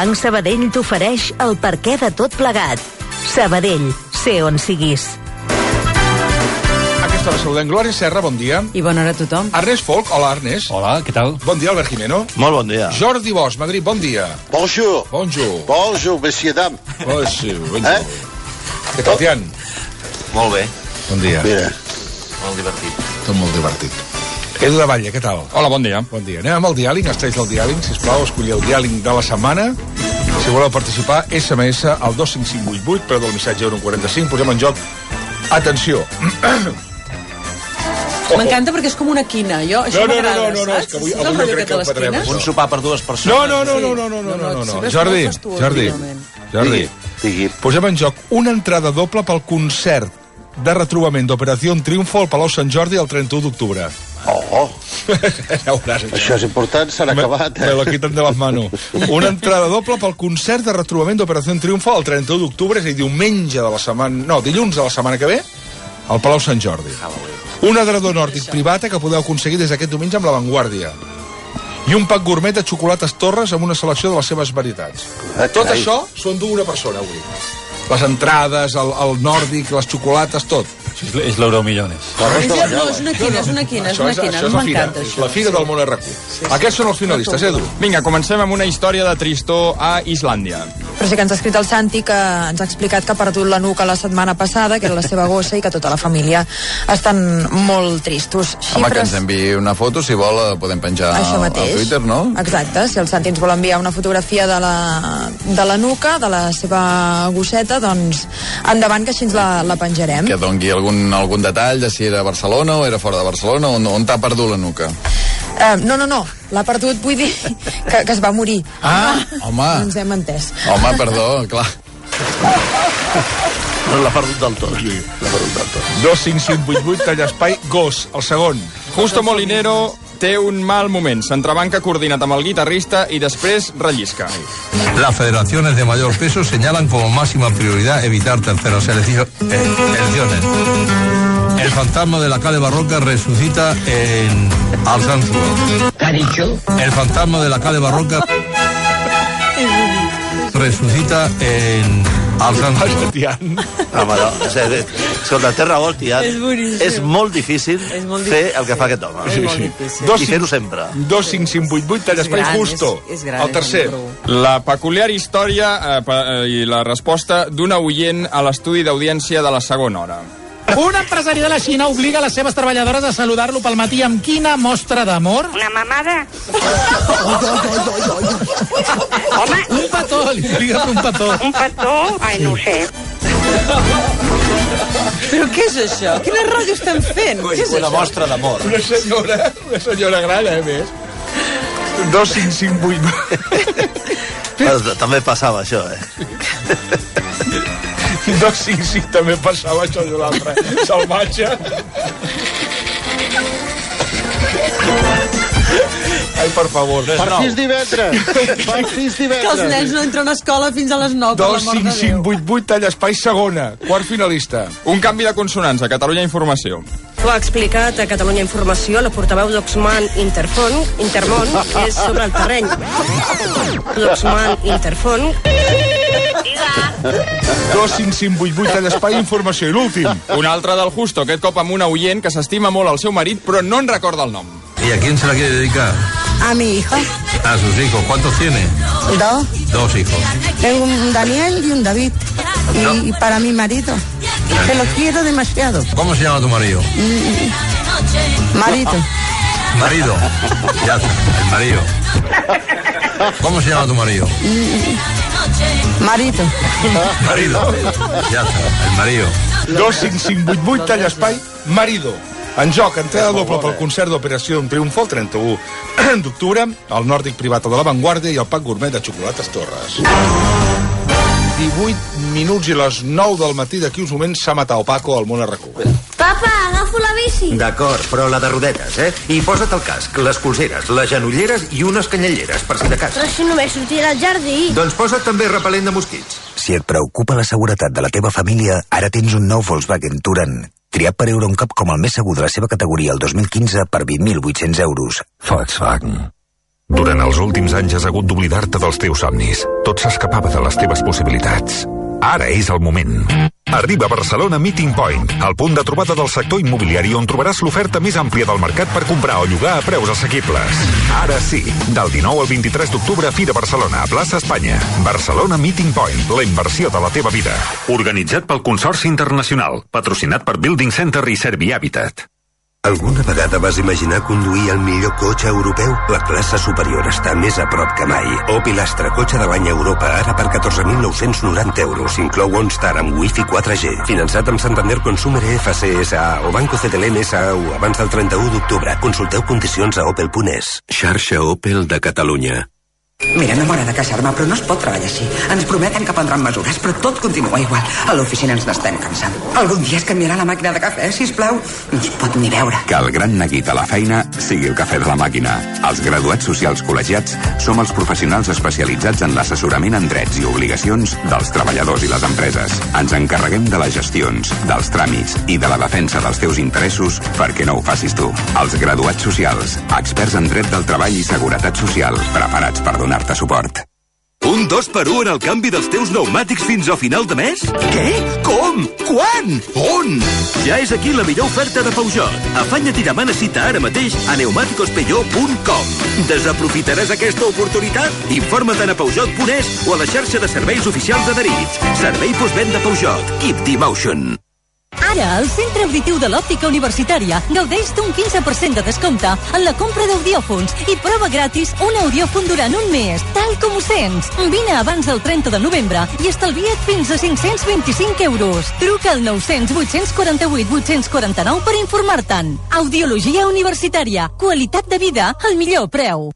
Banc Sabadell t'ofereix el perquè de tot plegat. Sabadell, sé on siguis. Aquesta hora saludem Glòria Serra, bon dia. I bona hora a tothom. Ernest Folk, hola Ernest. Hola, què tal? Bon dia, Albert Jimeno. Molt bon dia. Jordi Bosch, Madrid, bon dia. Bonjour. Bonjour. Bonjour, messieurs, dames. Bonjour. Què tal, Tian? Molt bé. Bon dia. Mira. Molt divertit. Tot molt divertit. Edu de Batlle, què tal? Hola, bon dia. Bon dia. Anem amb el diàleg, estrells del diàleg, sisplau, escolliu el diàleg de la setmana. Si voleu participar, SMS al 25588, preu del missatge 1,45, posem en joc. Atenció. M'encanta perquè és com una quina. Això m'agrada, no, és que avui no crec que ho patrem. Un sopar per dues persones. No. Jordi. Digui. Posem en joc una entrada doble pel concert de retrobament d'Operació Triunfo al Palau Sant Jordi el 31 d'octubre. Oh, això és important, s'han acabat. Me lo quitan de las manos. Una entrada doble pel concert de retrobament d'Operació Triunfo el 31 d'octubre, és a dir, diumenge de la setmana... No, dilluns de la setmana que ve, al Palau Sant Jordi. Un adredor nòrdic privat que podeu aconseguir des d'aquest diumenge amb La Vanguardia. I un pack gourmet de xocolates Torres amb una selecció de les seves varietats. Tot això s'ho endú una persona avui. Les entrades, el nòrdic, les xocolates, tot. És l'Euromillones. No, és una quina. Això és la fira del món RQ. Aquests són els finalistes, Edu. Vinga, comencem amb una història de tristor a Islàndia. Però sí que ens ha escrit el Santi, que ens ha explicat que ha perdut la nuca la setmana passada, que era la seva gossa, i que tota la família estan molt tristos. Home, que ens enviï una foto, si vol, podem penjar al Twitter, no? Exacte, si el Santi ens vol enviar una fotografia de la nuca, de la seva gosseta, doncs endavant, que així ens la penjarem. Que dongui algun detall de si era a Barcelona o era fora de Barcelona, on t'ha perdut la nuca? No, l'ha perdut, vull dir que es va morir. Home. No ens hem entès. Home, perdó, clar. No l'ha perdut del tot. 25588, talla espai, gos, el segon. Justo Molinero té un mal moment. S'entrebanca coordinat amb el guitarrista i després rellisca. Las federaciones de mayor peso señalan como máxima prioridad evitar terceras elecciones. El fantasma de la calle Barroca resucita en Alsanzúa. ¿Qué ha dicho? El fantasma de la calle Barroca resucita en Alsanzúa. Home, no. Escolta, té raó el Tian. És molt difícil fer el que fa aquest home. Sí. I fer-ho sempre. 25588, talla espai, justo. El tercer. La peculiar història i la resposta d'una oient a l'estudi d'audiència de la segona hora. Un empresari de la Xina obliga les seves treballadores a saludar-lo pel matí amb quina mostra d'amor? Una mamada. Home, un petó, li obliga un petó. Un petó? Ai, no ho sé. Però què és això? Quina ràdio estem fent? Què és Una mostra d'amor. Una senyora gran, més. 25588. També passava això, 255 també passava això de l'altre salvatge. Ai, per favor. Partís divendres. Que els nens no entren a escola fins a les 9. 25588, talla espai, segona. Quart finalista. Un canvi de consonants a Catalunya Informació. Ho ha explicat a Catalunya Informació la portaveu d'Oxman Intermón, és sobre el terreny. L'Oxman Interfon. 25588, talla espai, informació. I l'últim. Un altre del Justo, aquest cop amb una oient que s'estima molt al seu marit, però no en recorda el nom. ¿Y a quién se la quiere dedicar? A mi hija. A sus hijos. ¿Cuántos tiene? 2. 2 hijos. Tengo un Daniel y un David. Y para mi marido. Que lo quiero demasiado. ¿Cómo se llama tu marido? Marido. Marido. Ya está, el marido. ¿Cómo se llama tu marido? Marido. Marido. Ya está, el marido. 25588, talla espai, marido. En joc, entrada doble pel concert d'Operació Triunfo el 31 d'octubre, el nòrdic privat de La Vanguardia i el pack gourmet de xocolates Torres. 18 minuts i les 9 del matí, d'aquí uns moments s'ha matat Paco al món RQ. Papa, agafo la bici. D'acord, però la de rodetes, I posa't el casc, les polseres, les genolleres i unes canyelleres, per si de cas. Però si només sortirà al jardí. Doncs posa't també repel·lent de mosquits. Si et preocupa la seguretat de la teva família, ara tens un nou Volkswagen Touran. Triat per Euroncap com el més segur de la seva categoria el 2015 per 20.800 euros. Volkswagen. Durant els últims anys has hagut d'oblidar-te dels teus somnis. Tot s'escapava de les teves possibilitats. Ara és el moment. Arriba a Barcelona Meeting Point, el punt de trobada del sector immobiliari on trobaràs l'oferta més àmplia del mercat per comprar o llogar a preus assequibles. Ara sí, del 19 al 23 d'octubre, Fira Barcelona, a Plaça Espanya. Barcelona Meeting Point, la inversió de la teva vida. Organitzat pel Consorci Internacional, patrocinat per Building Center i Servihabitat. Alguna vegada vas imaginar conduir el millor cotxe europeu? La classe superior està més a prop que mai. Opel Astra, cotxe de l'any a Europa, ara per 14.990 euros. Inclou OnStar amb Wi-Fi 4G. Finançat amb Santander Consumer EFC SA o Banco CTLM SAU abans del 31 d'octubre. Consulteu condicions a opel.es. Xarxa Opel de Catalunya. Mira, no m'agrada queixar-me, però no es pot treballar així. Ens prometen que prendran mesures, però tot continua igual. A l'oficina ens n'estem cansant. Algun dia es canviarà la màquina de cafè, sisplau. No es pot ni veure. Que el gran neguit a la feina sigui el cafè de la màquina. Els graduats socials col·legiats som els professionals especialitzats en l'assessorament en drets i obligacions dels treballadors i les empreses. Ens encarreguem de les gestions, dels tràmits i de la defensa dels teus interessos perquè no ho facis tu. Els graduats socials, experts en dret del treball i seguretat social, preparats per donar-te suport. Un 2x1 en el canvi dels teus pneumàtics fins a final de mes? Què? Com? Quan? On? Ja és aquí la millor oferta de Peugeot. Afanya't i demana cita ara mateix a pneumaticospeugeot.com. Desaprofitaràs aquesta oportunitat? Informa't a Peugeot.es o a la xarxa de serveis oficials adherits. Servei postvenda Peugeot. Keep the motion. Ara, al Centre Auditiu de l'Òptica Universitària gaudeix d'un 15% de descompte en la compra d'audiòfons i prova gratis un audiòfon durant un mes, tal com ho sents. Vine abans del 30 de novembre i estalvia't fins a 525 euros. Truca al 900 848 849 per informar-te'n. Audiologia Universitària. Qualitat de vida al millor preu.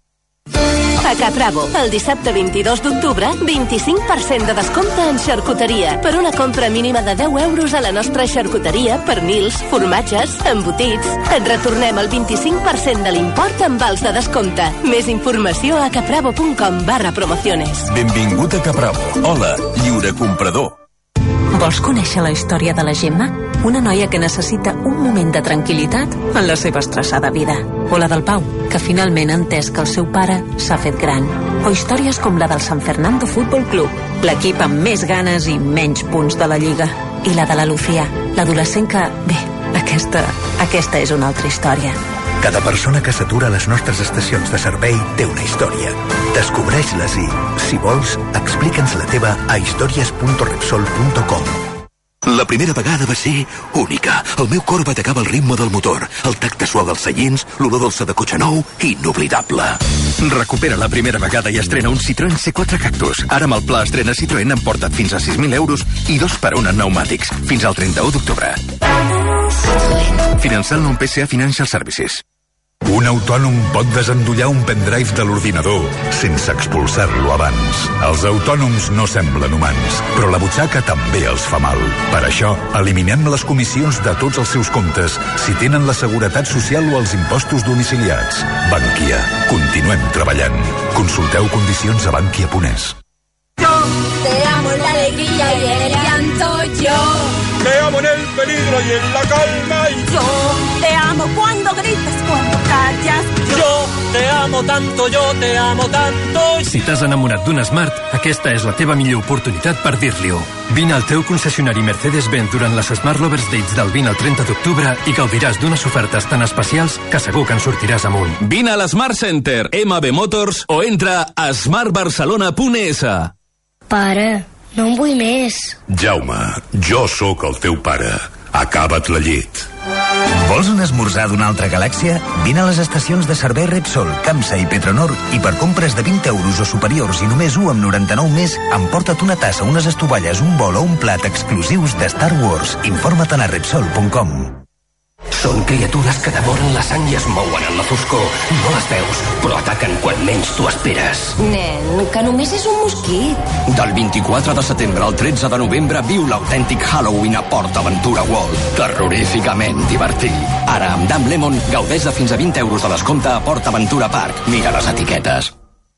A Capravo, el dissabte 22 d'octubre, 25% de descompte en xarcuteria. Per una compra mínima de 10 euros a la nostra xarcuteria, pernils, formatges, embotits. Et retornem el 25% de l'import amb vals de descompte. Més informació a capravo.com/promociones. Benvingut a Capravo. Hola, lliure comprador. Vols conèixer la història de la Gemma? Una noia que necessita un moment de tranquil·litat en la seva estressada vida. O la del Pau, que finalment ha entès que el seu pare s'ha fet gran. O històries com la del San Fernando Fútbol Club, l'equip amb més ganes i menys punts de la Lliga. I la de la Lucía, l'adolescent que... Bé, aquesta és una altra història. Cada persona que s'atura a les nostres estacions de servei té una història. Descobreix-les i, si vols, explica'ns la teva a historias.repsol.com. La primera vegada va ser única. El meu cor batecava el ritme del motor, el tacte suau dels seients, l'olor dolça de cotxe nou, inoblidable. Recupera la primera vegada i estrena un Citroën C4 Cactus. Ara amb el pla estrena Citroën emporta't fins a 6.000 euros i 2x1 en pneumàtics. Fins al 31 d'octubre. Finançant un PSA Financial Services. Un autònom pot desendollar un pendrive de l'ordinador sense expulsar-lo abans. Els autònoms no semblen humans, però la butxaca també els fa mal. Per això, eliminem les comissions de tots els seus comptes si tenen la seguretat social o els impostos domiciliats. Bankia. Continuem treballant. Consulteu condicions a bankia.es. Yo te amo en la alegría y en el llanto, yo te amo en el peligro y en la calma, y yo te amo cuando gritas, cuando callas, yo te amo tanto, yo te amo tanto. Si t'has enamorat d'un Smart, aquesta és la teva millor oportunitat per dir-li-ho. Vine al teu concessionari Mercedes-Benz durant les Smart Lovers Dates del 20 al 30 d'octubre i gaudiràs d'unes ofertes tan especials que segur que en sortiràs amunt. Vine a l'Smart Center, MB Motors, o entra a smartbarcelona.es. Pare, no en vull més. Jaume, jo sóc el teu pare. Acaba't la llet. Vols un esmorzar d'una altra galàxia? Vine a les estacions de servei Repsol, Campsa i Petronor i per compres de 20 euros o superiors i només 1,99 més, emporta't una tassa, unes estovalles, un bol o un plat exclusius de Star Wars. Informa-te'n a Repsol.com. Són criatures que devoren la sang i es mouen en la foscor. No les veus, però ataquen quan menys t'ho esperes. Nen, que només és un mosquit. Del 24 de setembre al 13 de novembre viu l'autèntic Halloween a PortAventura World. Terroríficament divertit. Ara, amb Damn Lemon, gaudeix de fins a 20 euros de descompte a PortAventura Park. Mira les etiquetes.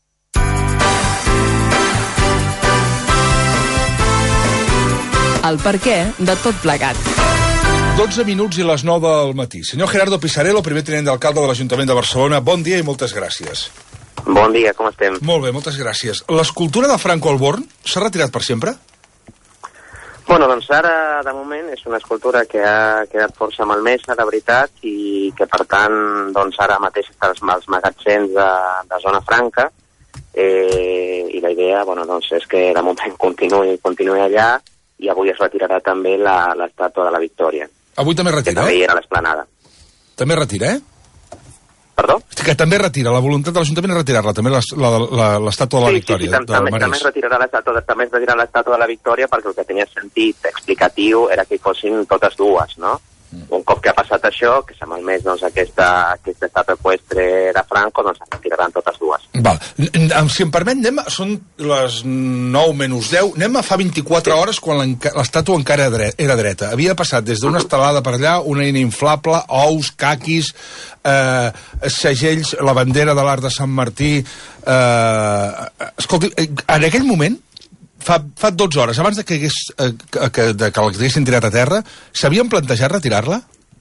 El perquè de tot plegat. 12 minuts i les 9 del matí. Senyor Gerardo Pisarello, primer tinent d'alcalde de l'Ajuntament de Barcelona, bon dia i moltes gràcies. Bon dia, com estem? Molt bé, moltes gràcies. L'escultura de Franco al Born s'ha retirat per sempre? Bueno, doncs ara, de moment, és una escultura que ha quedat força malmesa, de veritat, i que, per tant, doncs ara mateix està als magatzems de Zona Franca, i la idea, bueno, doncs, és que de moment continuï allà, i avui es retirarà també l'estàtua de la Victòria. Avui també retira? Que també hi era a l'esplanada. També retira, Perdó? Que també retira, la voluntat de l'Ajuntament és retirar-la, també l'estàtua de la Victòria. Sí, també es retirarà l'estàtua de la Victòria perquè el que tenia sentit explicatiu era que hi fossin totes dues, no? Un cop que ha passat això, que s'ha malmès doncs, aquesta estàtua eqüestre de Franco, doncs es retiraran totes dues. Val. Si em permet, són les 9 menys 10, anem a fa 24 hores quan l'estàtua encara era dreta. Havia passat des d'una estelada per allà, una eina inflable, ous, caquis, segells, la bandera de l'Arc de Sant Martí... Escolti, en aquell moment, fa 12 hores, abans de que l'haguessin tirat a terra, s'havien plantejat retirar-la?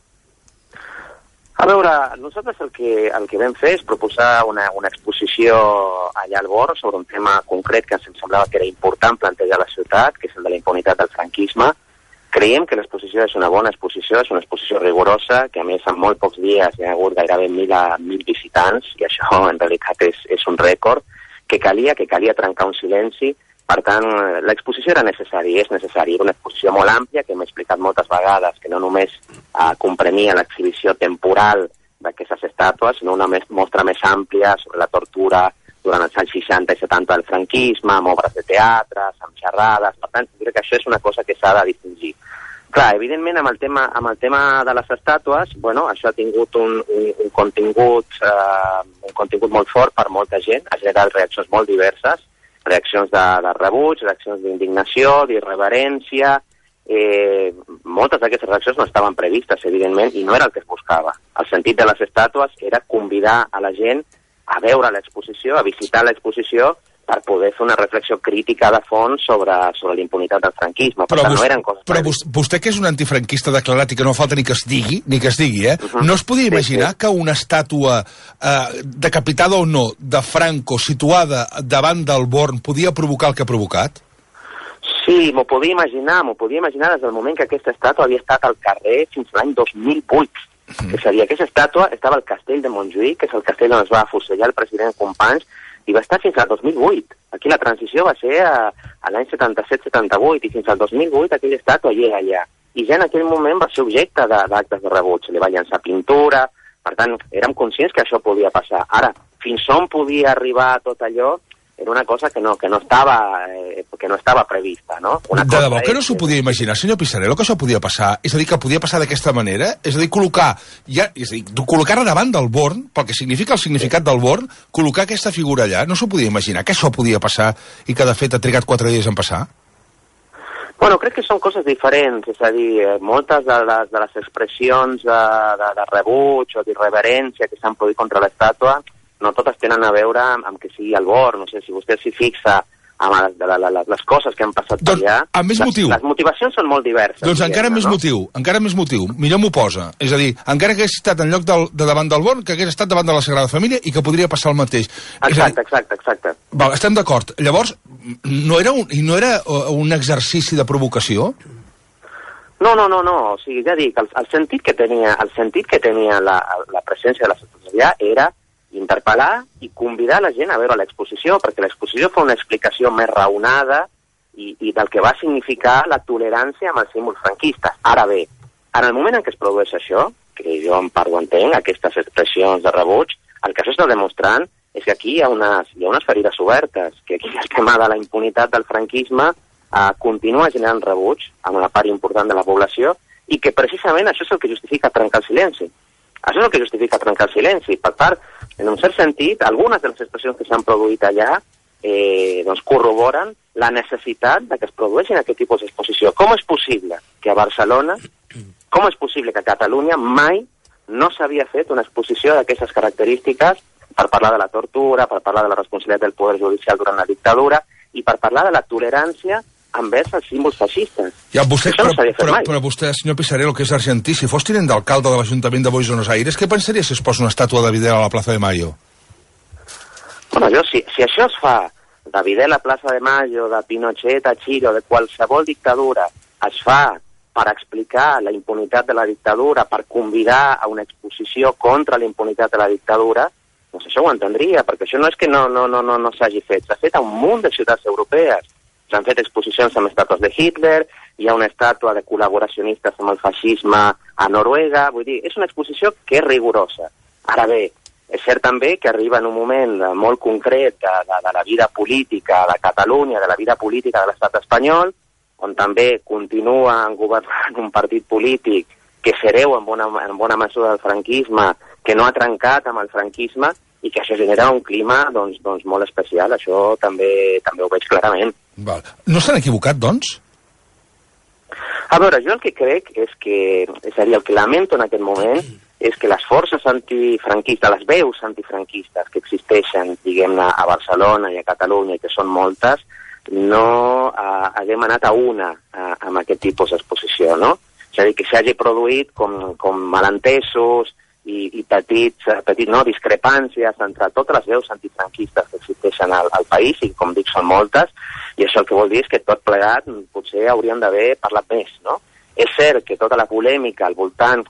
A veure, nosaltres el que vam fer és proposar una exposició allà al Born sobre un tema concret que ens semblava que era important plantejar a la ciutat, que és el de la impunitat del franquisme. Creiem que l'exposició és una bona exposició, és una exposició rigorosa, que a més en molt pocs dies hi ha hagut gairebé 1.000 visitants, i això en realitat és un rècord, que calia trencar un silenci. Per tant, l'exposició era necessària, és necessària. Era una exposició molt àmplia, que hem explicat moltes vegades, que no només comprenia l'exhibició temporal d'aquestes estàtues, sinó una mostra més àmplia sobre la tortura durant els anys 60 i 70 del franquisme, amb obres de teatres, amb xerrades. Per tant, crec que això és una cosa que s'ha de distingir. Clar, evidentment, amb el tema de les estàtues, bueno, això ha tingut un contingut molt fort per molta gent, ha generat reaccions molt diverses, reaccions de rebuig, reaccions d'indignació, d'irreverència. Moltes d'aquestes reaccions no estaven previstes, evidentment, i no era el que es buscava. El sentit de les estàtues era convidar a la gent a veure l'exposició, a visitar l'exposició, per poder fer una reflexió crítica de fons sobre la impunitat del franquisme. No eren coses... Però vostè, que és un antifranquista declarat i que no falta ni que es digui, no es podia imaginar que una estàtua decapitada o no de Franco situada davant del Born podia provocar el que ha provocat? Sí, m'ho podia imaginar des del moment que aquesta estàtua havia estat al carrer fins l'any 2008. És a dir, aquesta estàtua estava al castell de Montjuïc, que és el castell on es va afusellar el president Companys, i va estar fins al 2008. Aquí la transició va ser a l'any 77-78, i fins al 2008 aquella estàtua hi era allà. I ja en aquell moment va ser objecte d'actes de rebuig. Se li va llançar pintura, per tant, érem conscients que això podia passar. Ara, fins on podia arribar tot allò, era una cosa que no estava prevista, no? De debò que no s'ho podia imaginar, senyor Pisarello, que això podia passar? És a dir, que podia passar d'aquesta manera? És a dir, col·locar-la davant del Born, pel que significa el significat del Born, col·locar aquesta figura allà, no s'ho podia imaginar, que això podia passar i que, de fet, ha trigat 4 dies en passar? Bueno, crec que són coses diferents, és a dir, moltes de les expressions de rebuig o d'irreverència que s'han produït contra l'estàtua no totes tenen a veure amb que sigui el Born. No sé, si vostè s'hi fixa amb les coses que han passat per allà... Amb més motiu. Les motivacions són molt diverses. Doncs encara més motiu. Millor m'ho posa. És a dir, encara que hagués estat en lloc de davant del Born, que hagués estat davant de la Sagrada Família i que podria passar el mateix. Exacte. Val, estem d'acord. Llavors, no era un exercici de provocació? No. O sigui, ja dic, el sentit que tenia la presència de la secretaria era interpel·lar i convidar la gent a veure l'exposició, perquè l'exposició fa una explicació més raonada i del que va significar la tolerància amb els símbols franquistes. Ara bé, en el moment en què es produeix això, que jo en part ho entenc, aquestes expressions de rebuig, el que això està demostrant és que aquí hi ha unes ferides obertes, que aquí el tema de la impunitat del franquisme continua generant rebuig amb una part important de la població i que precisament això és el que justifica trencar el silenci. Això és el que justifica trencar el silenci. Per part, en un cert sentit, algunes de les expressions que s'han produït allà doncs corroboren la necessitat de que es produeixin aquest tipus d'exposició. Com és possible que a Barcelona, com és possible que a Catalunya mai no s'havia fet una exposició d'aquestes característiques per parlar de la tortura, per parlar de la responsabilitat del poder judicial durant la dictadura i per parlar de la tolerància envers els símbols feixistes. Ja, però vostè, senyor Pisarello, que és argentí, si fos tinent d'alcalde de l'Ajuntament de Buenos Aires, què pensaria si es posa una estàtua de Vidal a la plaça de Mayo? Bueno, si això es fa de Videla a Plaça de Mayo, de Pinochet a Chile o de qualsevol dictadura, es fa per explicar la impunitat de la dictadura, per convidar a una exposició contra la impunitat de la dictadura, doncs això ho entendria, perquè això no és que no s'hagi fet, s'ha fet a un munt de ciutats europees. S'han fet exposicions amb estàtues de Hitler, hi ha una estàtua de col·laboracionistes amb el feixisme a Noruega, vull dir, és una exposició que és rigorosa. Ara bé, és cert també que arriba en un moment molt concret de la vida política de Catalunya, de la vida política de l'estat espanyol, on també continua governant un partit polític que s'hereu en bona mesura del franquisme, que no ha trencat amb el franquisme i que això genera un clima doncs molt especial. Això també ho veig clarament. Val. No s'han equivocat, doncs? A veure, jo el que crec és a dir, el que lamento en aquest moment és que les forces antifranquistes, les veus antifranquistes que existeixen, diguem-ne, a Barcelona i a Catalunya, i que són moltes, no haguem anat a una amb aquest tipus d'exposició, no? És a dir, que s'hagi produït com malentesos i petits discrepàncies entre totes les veus antifranquistes que existeixen al país, i com dic, són moltes, i això el que vol dir és que tot plegat potser hauríem d'haver parlat més, no? És cert que tota la polèmica al voltant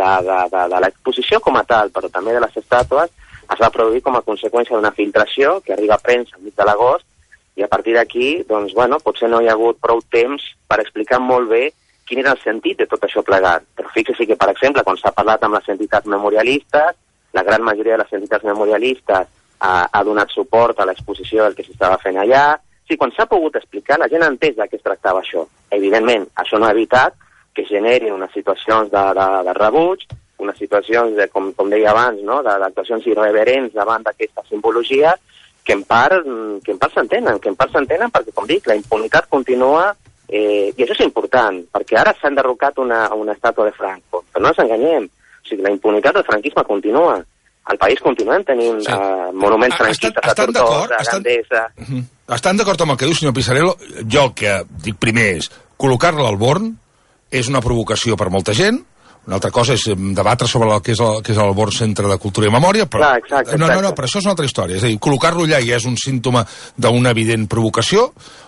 de l'exposició com a tal, però també de les estàtues, es va produir com a conseqüència d'una filtració que arriba a premsa enmig de l'agost, i a partir d'aquí, doncs, bueno, potser no hi ha hagut prou temps per explicar molt bé quin era el sentit de tot això plegat. Però fixi que, per exemple, quan s'ha parlat amb les entitats memorialistes, la gran majoria de les entitats memorialistes ha donat suport a l'exposició del que s'estava fent allà. Sí, quan s'ha pogut explicar, la gent ha entès de què es tractava això. Evidentment, això no ha evitat que generi unes situacions de rebuig, unes situacions, com deia abans, no? D'actuacions irreverents davant d'aquesta simbologia, que en part s'entenen, perquè, com dic, la impunitat continua, i això és important, perquè ara s'ha enderrocat una estàtua de Franco, però no ens enganyem, o sigui, la impunitat del franquisme continua, al país continuem tenint monuments franquistes a Tortosa, a Gandesa... Estan d'acord amb el que diu, senyor Pisarello? Jo el que dic primer és col·locar-la al Born és una provocació per molta gent. Una altra cosa és debatre sobre el que és el Born Centre de Cultura i Memòria, però... Exacte. No, però això és una altra història. És a dir, col·locar-lo allà ja és un símptoma d'una evident provocació.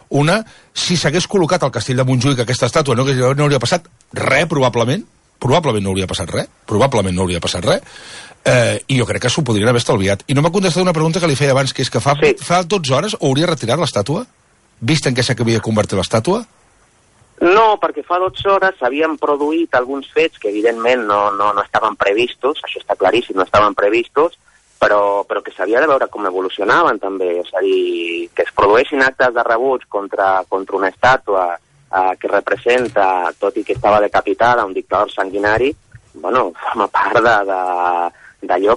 Si s'hagués col·locat al Castell de Montjuïc aquesta estàtua, no hauria passat res, probablement no hauria passat res, i jo crec que s'ho podrien haver estalviat. I no m'ha contestat una pregunta que li feia abans, que és que fa 12 hores hauria retirat l'estàtua? Vist en què s'havia convertit l'estàtua? No, perquè fa 12 hores s'havien produït alguns fets que evidentment no estaven previstos, això està claríssim, no estaven previstos, però que s'havia de veure com evolucionaven també, és a dir, que es produeixin actes de rebuig contra una estàtua que representa, tot i que estava decapitada, un dictador sanguinari, bueno, forma part d'allò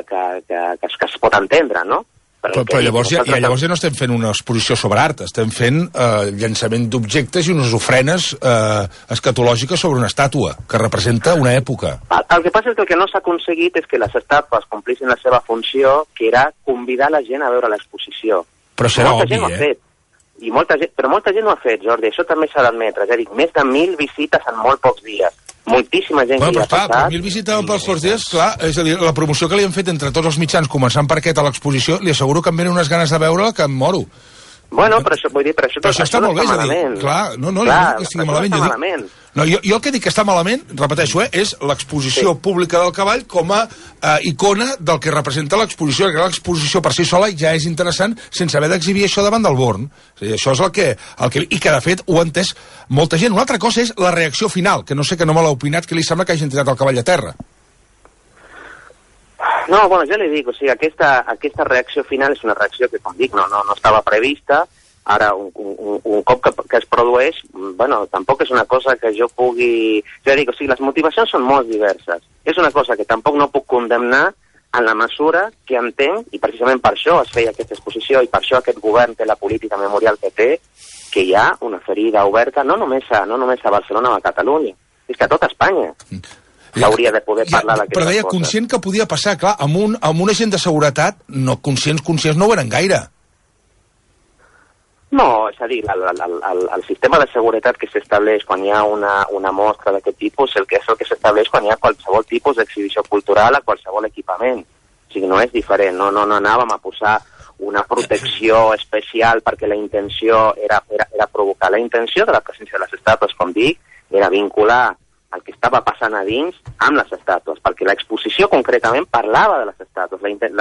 que es pot entendre, no? Però llavors ja no estem fent una exposició sobre art, estem fent llançament d'objectes i unes ofrenes escatològiques sobre una estàtua que representa una època. El que passa és que el que no s'ha aconseguit és que les estàtues complissin la seva funció, que era convidar la gent a veure l'exposició. Però serà obvi, Fet. Però molta gent ho ha fet, Jordi, això també s'ha d'admetre. És a dir, més de 1.000 visites en molt pocs dies. Moltíssima gent que hi ha passat. Però 1.000 visites en pocs dies, clar, és a dir, la promoció que li han fet entre tots els mitjans, començant per aquest a l'exposició, li asseguro que em venen unes ganes de veure-la que em moro. Bueno, però això vull dir, però això està molt bé, és a dir, clar, no dic que estigui malament, jo el que dic que està malament, repeteixo, és l'exposició pública del cavall com a icona del que representa l'exposició, que l'exposició per si sola ja és interessant sense haver d'exhibir això davant del Born. Això és el que... I que, de fet, ho ha entès molta gent. Una altra cosa és la reacció final, que no sé, que no me l'ha opinat, que li sembla que hagin tirat el cavall a terra. No, bueno, ja li dic, o sigui, aquesta reacció final és una reacció que, com dic, no estava prevista. Ara, un cop que es produeix, bueno, tampoc és una cosa que jo pugui... Ja dic, o sigui, les motivacions són molt diverses. És una cosa que tampoc no puc condemnar en la mesura que entenc, i precisament per això es feia aquesta exposició, i per això aquest govern té la política memorial que té, que hi ha una ferida oberta, no només a Barcelona o a Catalunya, és que a tota Espanya. S'hauria de poder parlar d'aquestes coses. Però deia, conscient que podia passar, clar, amb un agent de seguretat, no, conscients no ho eren gaire. No, és a dir, el sistema de seguretat que s'estableix quan hi ha una mostra d'aquest tipus és el que s'estableix quan hi ha qualsevol tipus d'exhibició cultural a qualsevol equipament. O sigui, no és diferent, no anàvem a posar una protecció especial perquè la intenció era provocar. La intenció de la presència de les estàtues, com dic, era vincular el que estava passant a dins amb les estàtues, perquè l'exposició concretament parlava de les estàtues.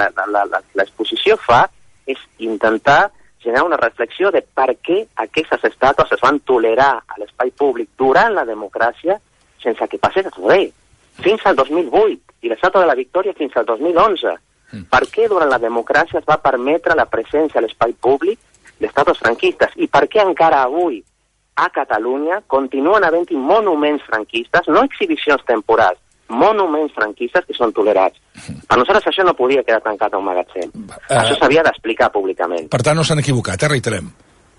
L'exposició és intentar generar una reflexió de per què aquestes estàtues es van tolerar a l'espai públic durant la democràcia sense que passés res, fins al 2008, i l'estàtua de la Victòria fins al 2011. Per què durant la democràcia es va permetre la presència a l'espai públic d'estàtues franquistes, i per què encara avui a Catalunya continuen havent-hi monuments franquistes, no exhibicions temporals, monuments franquistes que són tolerats. Per nosaltres això no podia quedar tancat a un magatzem. Això s'havia d'explicar públicament. Per tant, no s'han equivocat, reiterem.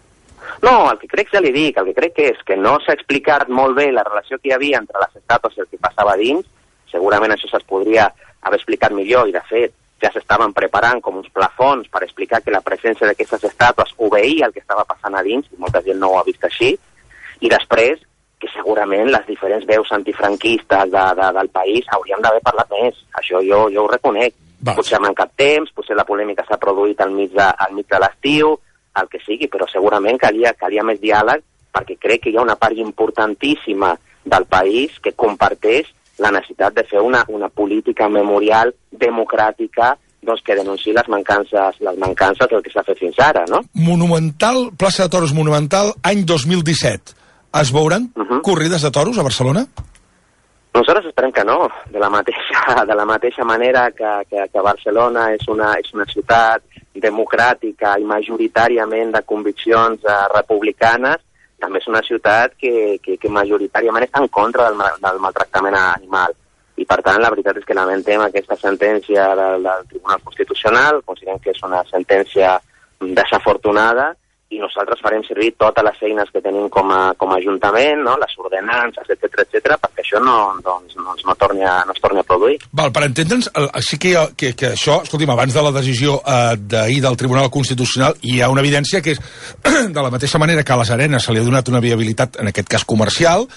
No, el que crec, ja li dic, el que crec és que no s'ha explicat molt bé la relació que hi havia entre les estàtues i el que passava dins. Segurament això se'ls podria haver explicat millor, i de fet ja s'estaven preparant com uns plafons per explicar que la presència d'aquestes estàtues obeïa el que estava passant a dins, i molta gent no ho ha vist així. I després, que segurament les diferents veus antifranquistes del país hauríem d'haver parlat més. Això jo ho reconec. Potser ha mancat temps, potser la polèmica s'ha produït al mig de l'estiu, el que sigui, però segurament calia més diàleg, perquè crec que hi ha una part importantíssima del país que comparteix la necessitat de fer una política memorial democràtica, doncs, que denunciï les mancances del que s'ha fet fins ara, no? Monumental, plaça de Toros Monumental, any 2017. Es veuran corrides de toros a Barcelona? Nosaltres esperem que no. De la mateixa manera que Barcelona és una ciutat democràtica i majoritàriament de conviccions republicanes, també és una ciutat que majoritàriament està en contra del maltractament animal. I, per tant, la veritat és que lamentem aquesta sentència del Tribunal Constitucional, considerem que és una sentència desafortunada, i nosaltres farem servir totes les eines que tenim com a Ajuntament, no? Les ordenances, etc, perquè això no es torni a produir. Val, per entendre'ns, sí que això, escolti'm, abans de la decisió d'ahir del Tribunal Constitucional, hi ha una evidència que és, de la mateixa manera que a les arenes se li ha donat una viabilitat, en aquest cas comercial,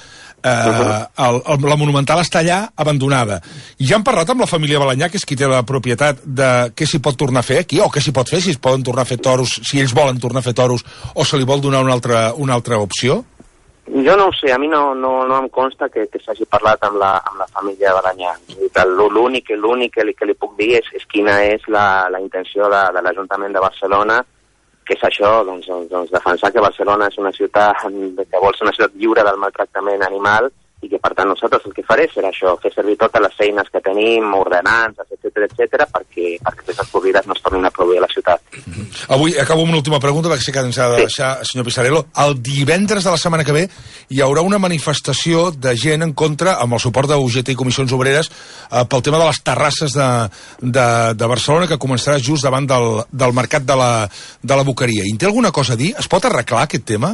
la Monumental està allà abandonada. I ja han parlat amb la família Balanyà, que és qui té la propietat, de què s'hi pot tornar a fer aquí, o què s'hi pot fer, si es poden tornar a fer toros, si ells volen tornar a fer toros, o se li vol donar una altra opció? Jo no ho sé, a mi no em consta que s'hagi parlat amb la família Balanyà. L'únic que li puc dir és quina és la intenció de l'Ajuntament de Barcelona, que és això, doncs defensar que Barcelona és una ciutat que vol ser una ciutat lliure del maltractament animal, i que, per tant, nosaltres el que faré serà això, fer servir totes les eines que tenim, ordenances, etc, perquè aquestes corrides no es tornin a produir a la ciutat. Avui acabo amb una última pregunta, perquè sé que ens ha de deixar, senyor Pisarello. El divendres de la setmana que ve hi haurà una manifestació de gent en contra, amb el suport de UGT i Comissions Obreres, pel tema de les terrasses de Barcelona, que començarà just davant del mercat de la Boqueria. I en té alguna cosa a dir? Es pot arreglar aquest tema?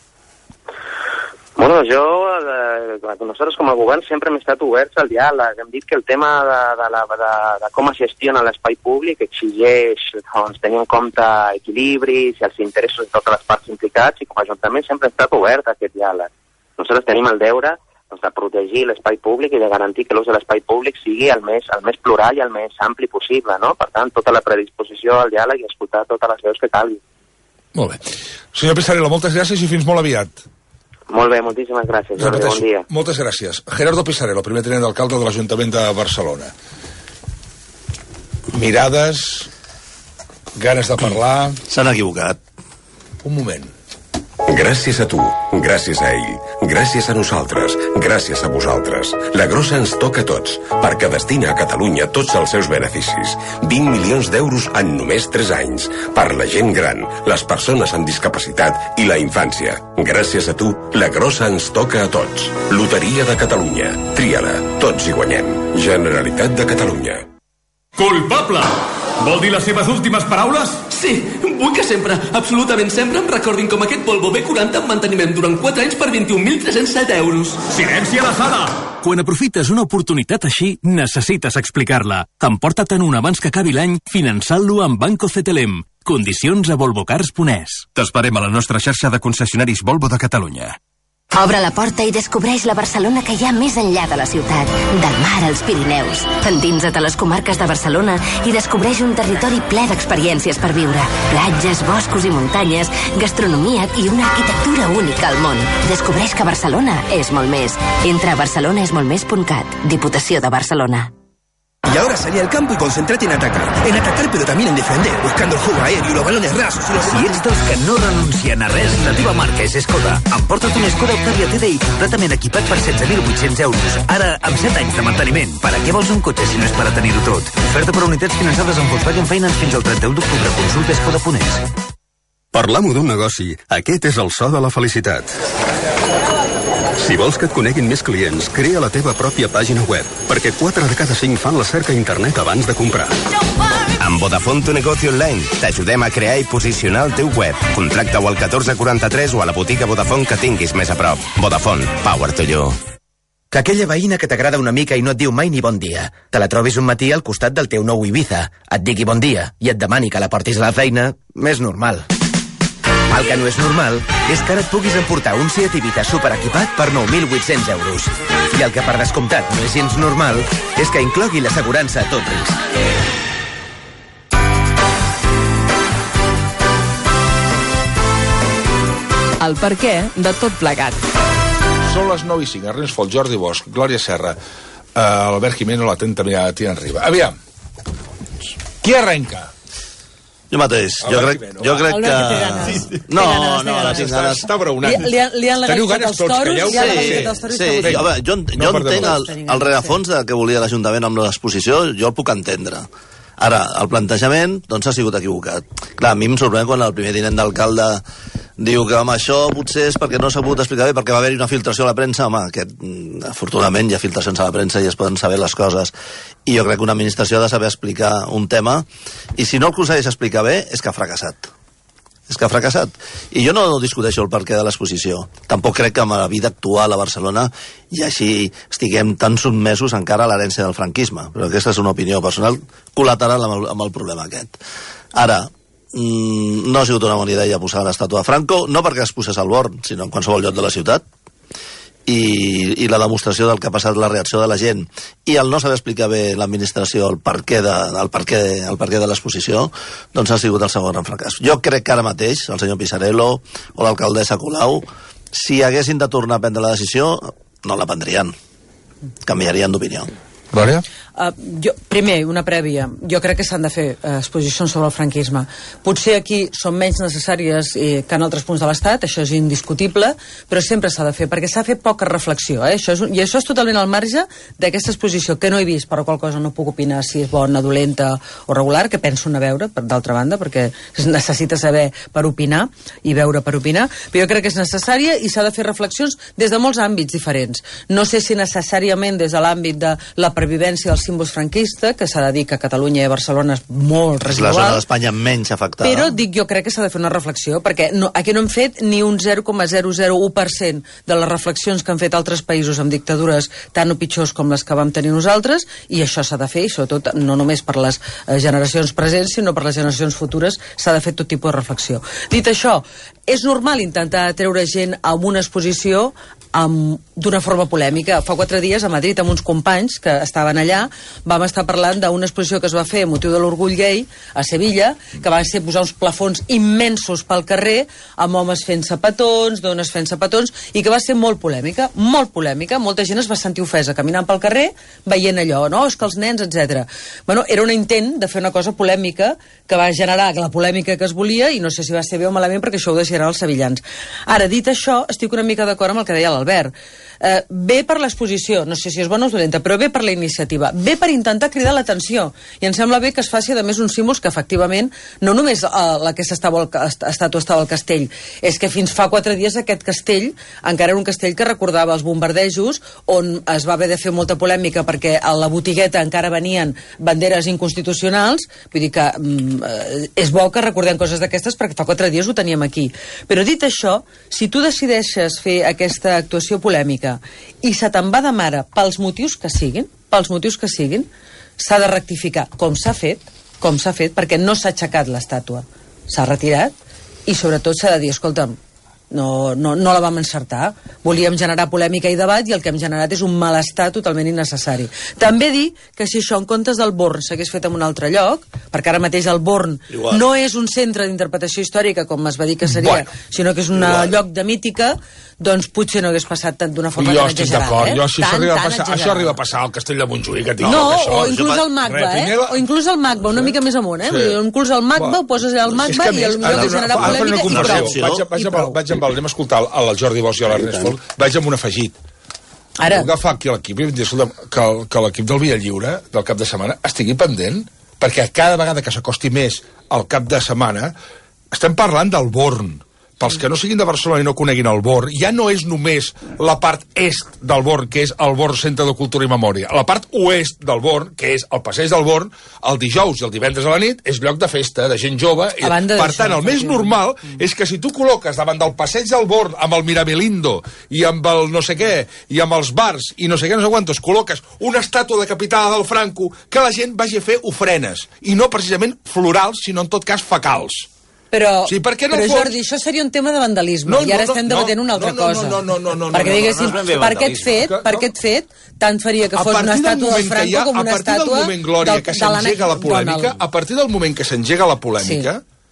Bueno, nosaltres com a govern sempre hem estat oberts al diàleg. Hem dit que el tema de com es gestiona l'espai públic exigeix tenir en compte equilibris i els interessos de totes les parts implicats, i com a Ajuntament sempre hem estat obert a aquest diàleg. Nosaltres tenim el deure de protegir l'espai públic i de garantir que l'ús de l'espai públic sigui el més plural i el més ampli possible, no? Per tant, tota la predisposició al diàleg i escoltar totes les veus que calgui. Molt bé. Senyor Pisarello, moltes gràcies i fins molt aviat. Molt bé, moltíssimes gràcies. Bon dia. Moltes gràcies. Gerardo Pisarello, primer tinent d'alcalde de l'Ajuntament de Barcelona. Mirades, ganes de parlar... S'han equivocat. Un moment. Gràcies a tu, gràcies a ell, gràcies a nosaltres, gràcies a vosaltres. La Grossa ens toca a tots, perquè destina a Catalunya tots els seus beneficis. 20 milions d'euros en només 3 anys. Per la gent gran, les persones amb discapacitat i la infància. Gràcies a tu, la Grossa ens toca a tots. Loteria de Catalunya. Tria-la. Tots hi guanyem. Generalitat de Catalunya. Culpable! Vol dir les seves últimes paraules? Sí, vull que sempre, absolutament sempre, em recordin com aquest Volvo V40 en manteniment durant 4 anys per 21.307 euros. Silenci a la sala! Quan aprofites una oportunitat així, necessites explicar-la. Emporta-te'n un abans que acabi l'any finançant-lo amb Banco CTLM. Condicions a volvocars.es. T'esperem a la nostra xarxa de concessionaris Volvo de Catalunya. Obre la porta i descobreix la Barcelona que hi ha més enllà de la ciutat, del mar als Pirineus. Endinsa't a les comarques de Barcelona i descobreix un territori ple d'experiències per viure. Platges, boscos i muntanyes, gastronomia i una arquitectura única al món. Descobreix que Barcelona és molt més. Entra a barcelonaesmoltmés.cat, Diputació de Barcelona. Y ahora salí al campo y concéntrate en atacar. En atacar, pero también en defender, buscando el juego aéreo, los balones rasos y los... Si ets dels que no renuncien a res, la teva marca és Skoda. Emporta't un Skoda Octavia TDI completament equipat per 16.800 euros. Ara, amb 7 anys de manteniment. Per a què vols un cotxe si no és per a tenir-ho tot? Oferta per unitats finançades amb Volkswagen Finance fins al 31 d'octubre. Consulta Skoda.es. Parlem d'un negoci. Aquest és el so de la felicitat. Si vols que et coneguin més clients, crea la teva pròpia pàgina web, perquè 4 de cada 5 fan la cerca a internet abans de comprar. Amb Vodafone Tu Negoci Online t'ajudem a crear i posicionar el teu web. Contracta-ho al 1443 o a la botiga Vodafone que tinguis més a prop. Vodafone, power to you. Que aquella veïna que t'agrada una mica i no et diu mai ni bon dia, te la trobis un matí al costat del teu nou Ibiza, et digui bon dia i et demani que la portis a la feina, més normal. El que no és normal és que ara et puguis emportar un Seat Ibiza superequipat per 9.800 euros. I el que per descomptat no és gens normal és que inclogui l'assegurança a tot risc. El per què de tot plegat. Són les 9:05, Ernest Fol, Jordi Bosch, Glòria Serra, Albert Jimeno, l'atenta mirada tirant riba. Aviam, qui arrenca? Jo mateix. Jo crec que... No, tinc ganes. Està braonant. Li han legalitzat els toros. Sí, jo entenc el rerefons que volia l'Ajuntament amb l'exposició, jo el puc entendre. Ara, el plantejament, doncs, ha sigut equivocat. Clar, a mi em sorprèn quan el primer tinent d'alcalde diu que, home, això potser és perquè no s'ha pogut explicar bé, perquè va haver-hi una filtració a la premsa. Home, afortunadament hi ha filtracions a la premsa i es poden saber les coses. I jo crec que una administració ha de saber explicar un tema, i si no el aconsegueix explicar bé, és que ha fracassat. I jo no discuteixo el perquè de l'exposició. Tampoc crec que amb la vida actual a Barcelona i així estiguem tan sotmesos encara a l'herència del franquisme. Però aquesta és una opinió personal col·lateral amb el problema aquest. Ara, no ha sigut una bona idea posar l'estàtua de Franco, no perquè es posés al Born, sinó en qualsevol lloc de la ciutat. I la demostració del que ha passat, la reacció de la gent i el no saber explicar bé l'administració el per què de l'exposició, doncs ha sigut el segon gran fracàs. Jo crec que ara mateix el senyor Pisarello o l'alcaldessa Colau, si haguessin de tornar a prendre la decisió, no la prendrien, canviarien d'opinió. Glòria? Primer, una prèvia. Jo crec que s'han de fer exposicions sobre el franquisme. Potser aquí són menys necessàries que en altres punts de l'Estat, això és indiscutible, però sempre s'ha de fer, perquè s'ha fet poca reflexió. I això és totalment al marge d'aquesta exposició, que no he vist, per la qual cosa no puc opinar si és bona, dolenta o regular, que penso anar a veure, d'altra banda, perquè es necessita saber per opinar i veure per opinar, però jo crec que és necessària i s'ha de fer reflexions des de molts àmbits diferents. No sé si necessàriament des de l'àmbit de la pervivència dels símbols franquista, que s'ha de dir que Catalunya i Barcelona és molt residual. És la zona d'Espanya menys afectada. Però jo crec que s'ha de fer una reflexió, perquè aquí no hem fet ni un 0,001% de les reflexions que han fet altres països amb dictadures tan o pitjors com les que vam tenir nosaltres, i això s'ha de fer, i sobretot no només per les generacions presents, sinó per les generacions futures, s'ha de fer tot tipus de reflexió. Dit això, és normal intentar treure gent a una exposició d'una forma polèmica. Fa 4 dies a Madrid, amb uns companys que estaven allà, vam estar parlant d'una exposició que es va fer a motiu de l'orgull gai a Sevilla, que va ser posar uns plafons immensos pel carrer, amb homes fent sapatons, dones fent sapatons, i que va ser molt polèmica, molta gent es va sentir ofesa caminant pel carrer veient allò, no? És que els nens, etc. Bueno, era un intent de fer una cosa polèmica que va generar la polèmica que es volia, i no sé si va ser bé o malament, perquè això ho deixaran els sevillans. Ara, dit això, estic una mica d'acord amb el que deia l'Albert. Ve per l'exposició, no sé si és bona o dolenta, però ve per la iniciativa, ve per intentar cridar l'atenció, i em sembla bé que es faci a més uns símbols que efectivament no només aquesta estàtua estava al castell, és que fins fa 4 dies aquest castell encara era un castell que recordava els bombardejos, on es va haver de fer molta polèmica perquè a la botigueta encara venien banderes inconstitucionals. Vull dir que és bo que recordem coses d'aquestes, perquè fa 4 dies ho teníem aquí. Però dit això, si tu decideixes fer aquesta actuació polèmica i se te'n va de mare pels motius que siguin, s'ha de rectificar, com s'ha fet, perquè no s'ha aixecat l'estàtua, s'ha retirat, i sobretot s'ha de dir, escolta'm, no la vam encertar. Volíem generar polèmica i debat i el que hem generat és un malestar totalment innecessari. També dir que si això en comptes del Born s'hagués fet en un altre lloc, perquè ara mateix el Born no és un centre d'interpretació històrica com es va dir que seria, sinó que és un lloc de mítica, doncs potser no hagués passat d'una forma tan exagerada. Jo estic d'acord, això arriba a passar al Castell de Montjuïc. O inclús al Magba, o inclús al Magba, una mica més amunt, inclús al Magba, ho poses allà al Magba i potser de generar polèmica i prou. Anem a escoltar el Jordi Bosch i l'Ernest Fol, vaig amb un afegit. Ara. Agafar aquí l'equip i dir, que l'equip del Via Lliure del cap de setmana estigui pendent, perquè cada vegada que s'acosti més al cap de setmana estem parlant del Born. Pels que no siguin de Barcelona i no coneguin el Born, ja no és només la part est del Born, que és el Born Centre de Cultura i Memòria. La part oest del Born, que és el passeig del Born, el dijous i el divendres a la nit, és lloc de festa, de gent jove. Per tant, el més normal és que si tu col·loques davant del passeig del Born amb el Mirabelindo i amb el no sé què, i amb els bars i no sé què, no sé quantos, col·loques una estàtua decapitada del Franco, que la gent vagi a fer ofrenes, i no precisament florals, sinó en tot cas fecals. Però Jordi, això seria un tema de vandalisme i ara estem debatent una altra cosa. Perquè diguéssim, per aquest fet tant faria que fos una estàtua del Franco com una estàtua a partir del moment que s'engega la polèmica,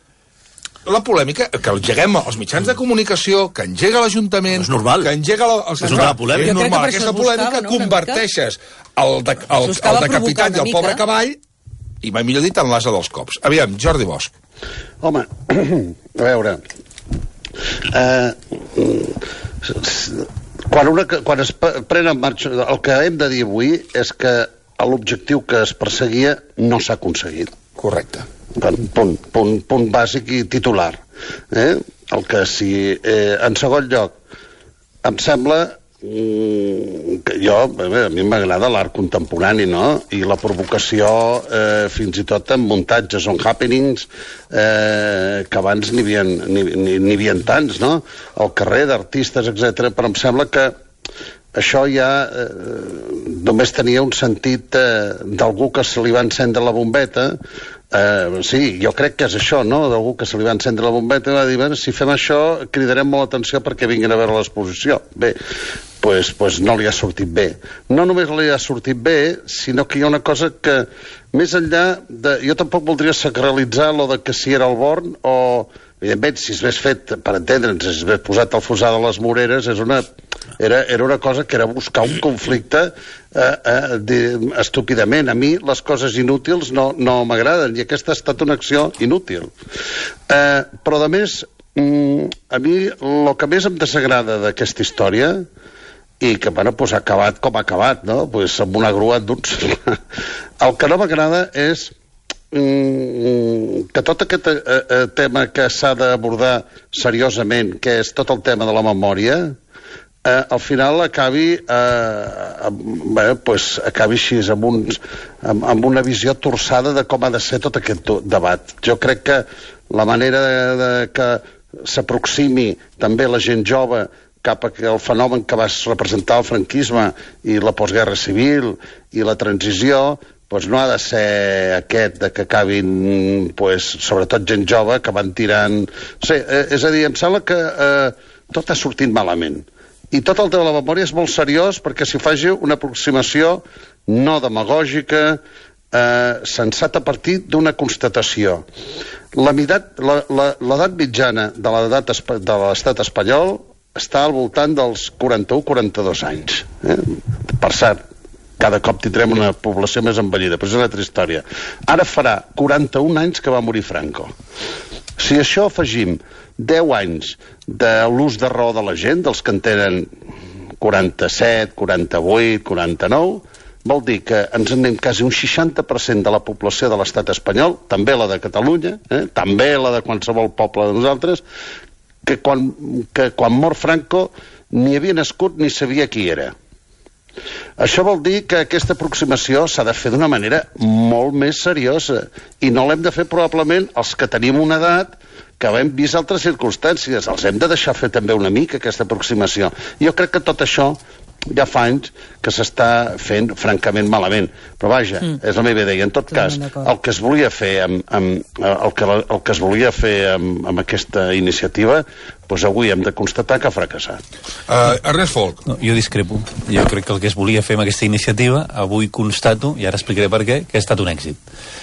que engeguem els mitjans de comunicació, que engega l'Ajuntament, que engega aquesta polèmica, converteixes el decapitat i el pobre cavall, i mai millor dit, en l'asa dels cops. Aviam, Jordi Bosch. Home, a veure, quan es pren en marxa, el que hem de dir avui és que l'objectiu que es perseguia no s'ha aconseguit. Correcte. Punt bàsic i titular. El que si, en segon lloc, em sembla que a mi m'agrada l'art contemporani, no? I la provocació fins i tot en muntatges on happenings que abans n'hi havia tants, no? Al carrer d'artistes, etc. Però em sembla que això ja només tenia un sentit d'algú que se li va encendre la bombeta. Sí, jo crec que és això, no? D'algú que se li va encendre la bombeta i va dir, si fem això cridarem molt l'atenció perquè vinguin a veure l'exposició. Bé, doncs no li ha sortit bé. No només li ha sortit bé, sinó que hi ha una cosa que, més enllà de... Jo tampoc voldria sacralitzar lo de que si era el Born o... Evidentment, si es hagués fet, per entendre'ns, si es hagués posat el fossar de les Moreres, era una cosa que era buscar un conflicte estúpidament. A mi les coses inútils no m'agraden i aquesta ha estat una acció inútil. Però, a més, a mi el que més em desagrada d'aquesta història i que, ha acabat com ha acabat, no? Amb una grua d'uns... El que no m'agrada és que tot aquest tema que s'ha d'abordar seriosament, que és tot el tema de la memòria, al final acabi així amb una visió torçada de com ha de ser tot aquest debat. Jo crec que la manera que s'aproximi també la gent jove cap al fenomen que va representar el franquisme i la postguerra civil i la transició, no ha de ser aquest de que acabin, sobretot gent jove, que van tirant... És a dir, em sembla que tot ha sortit malament. I tot el tema de la memòria és molt seriós perquè s'hi faci una aproximació no demagògica, sensata a partir d'una constatació. L'edat mitjana de l'estat espanyol està al voltant dels 41-42 anys. Per cert, cada cop tindrem una població més envellida, però és una altra història. Ara farà 41 anys que va morir Franco. Si això afegim 10 anys de l'ús de raó de la gent, dels que en tenen 47, 48, 49, vol dir que ens anem quasi un 60% de la població de l'estat espanyol, també la de Catalunya, també la de qualsevol poble de nosaltres, que quan mor Franco ni havia nascut ni sabia qui era. Això vol dir que aquesta aproximació s'ha de fer d'una manera molt més seriosa i no l'hem de fer probablement els que tenim una edat que hem vist altres circumstàncies. Els hem de deixar fer també una mica aquesta aproximació. Jo crec que tot això ja fa anys que s'està fent francament malament. Però vaja, és la meva idea. En tot cas, el que es volia fer amb aquesta iniciativa, doncs avui hem de constatar que ha fracassat. Ernest Folk. No, jo discrepo. Jo crec que el que es volia fer amb aquesta iniciativa, avui constato, i ara explicaré per què, que ha estat un èxit.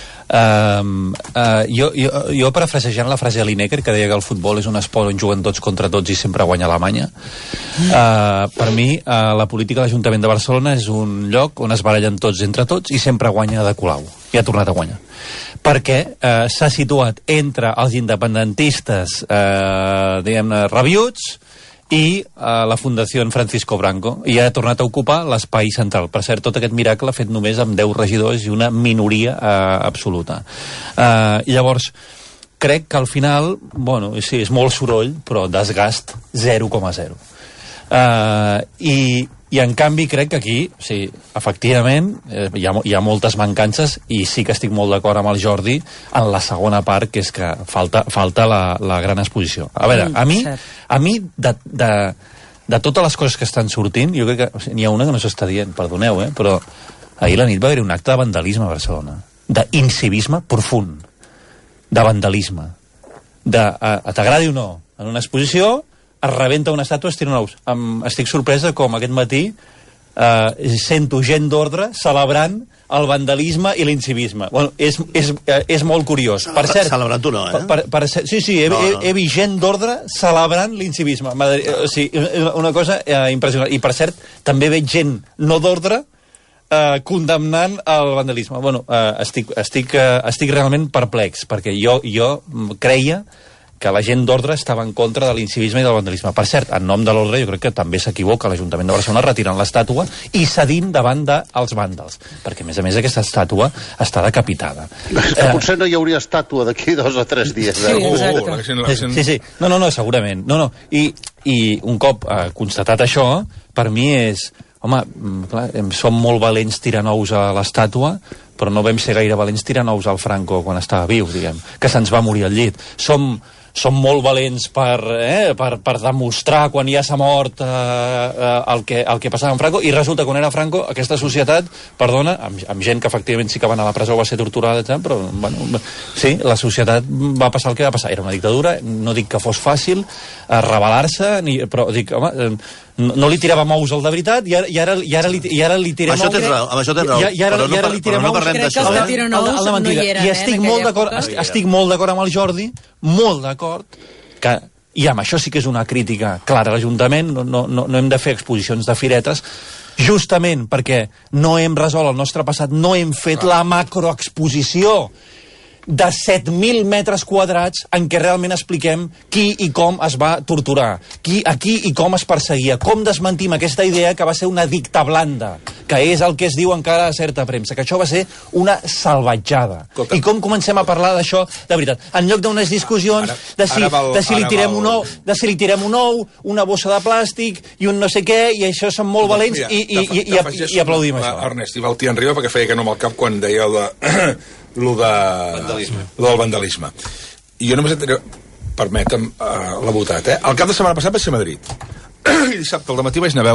Jo parafrasejant la frase de Lineker, que deia que el futbol és un esport on juguen tots contra tots i sempre guanya Alemanya, per mi la política de l'Ajuntament de Barcelona és un lloc on es barallen tots entre tots i sempre guanya de Colau, i ha tornat a guanyar perquè s'ha situat entre els independentistes diguem-ne rabiuts i la Fundació Francisco Branco, i ha tornat a ocupar l'espai central. Per cert, tot aquest miracle ha fet només amb 10 regidors i una minoria absoluta. I llavors, crec que al final, bueno, sí, és molt soroll, però desgast 0,0. I en canvi crec que aquí, sí, efectivament, hi ha moltes mancances, i sí que estic molt d'acord amb el Jordi en la segona part, que és que falta la gran exposició. A veure, a mi de totes les coses que estan sortint, jo crec que n'hi ha una que no s'està dient, perdoneu, però ahir a la nit va haver un acte de vandalisme a Barcelona, d'incivisme profund, de vandalisme, t'agradi o no, en una exposició es rebenta una estàtua, es tira un ous. Estic sorpresa com aquest matí sento gent d'ordre celebrant el vandalisme i l'incivisme. Bueno, és molt curiós. Per cert, celebrant tu no, sí, he vist gent d'ordre celebrant l'incivisme. O sigui, una cosa impressionant. I per cert, també veig gent no d'ordre condemnant el vandalisme. Bueno, estic realment perplex, perquè jo creia que la gent d'ordre estava en contra de l'incivisme i del vandalisme. Per cert, en nom de l'ordre, jo crec que també s'equivoca l'Ajuntament de Barcelona retirant l'estàtua i cedint davant dels vàndals, perquè, a més, aquesta estàtua està decapitada. Potser no hi hauria estàtua d'aquí 2 o 3 dies. Sí, sí. No, segurament. I un cop constatat això, per mi és... Home, clar, som molt valents tirant ous a l'estàtua, però no vam ser gaire valents tirant ous al Franco quan estava viu, diguem, que se'ns va morir al llit. Som molt valents per demostrar quan ja s'ha mort el que passava amb Franco, i resulta que quan era Franco aquesta societat, perdona, amb gent que efectivament sí que va anar a la presó o va ser torturada, però bueno, sí, la societat va passar el que va passar. Era una dictadura, no dic que fos fàcil rebel·lar-se, però dic, home, no li tiràvem ous al de veritat i ara li tirem ous. Amb això tens raó, però no parlem d'això. I estic molt d'acord amb el Jordi, molt d'acord, que, i amb això sí que és una crítica clara a l'Ajuntament, no hem de fer exposicions de firetes, justament perquè no hem resolt el nostre passat, no hem fet la macroexposició de 7.000 metres quadrats en què realment expliquem qui i com es va torturar, a qui i com es perseguia, com desmentim aquesta idea que va ser una dicta blanda, que és el que es diu encara a certa premsa, que això va ser una salvatjada. I com comencem a parlar d'això de veritat? En lloc d'unes discussions de si li tirem un ou, una bossa de plàstic i un no sé què, i això són molt valents, i aplaudim això. Ernest, i va el tio enriba perquè feia que no amb el cap quan deia lo del vandalisme. I jo només permetem la botat, El cap de setmana passat vaig ser a Madrid i dissabte al dematí vaig anar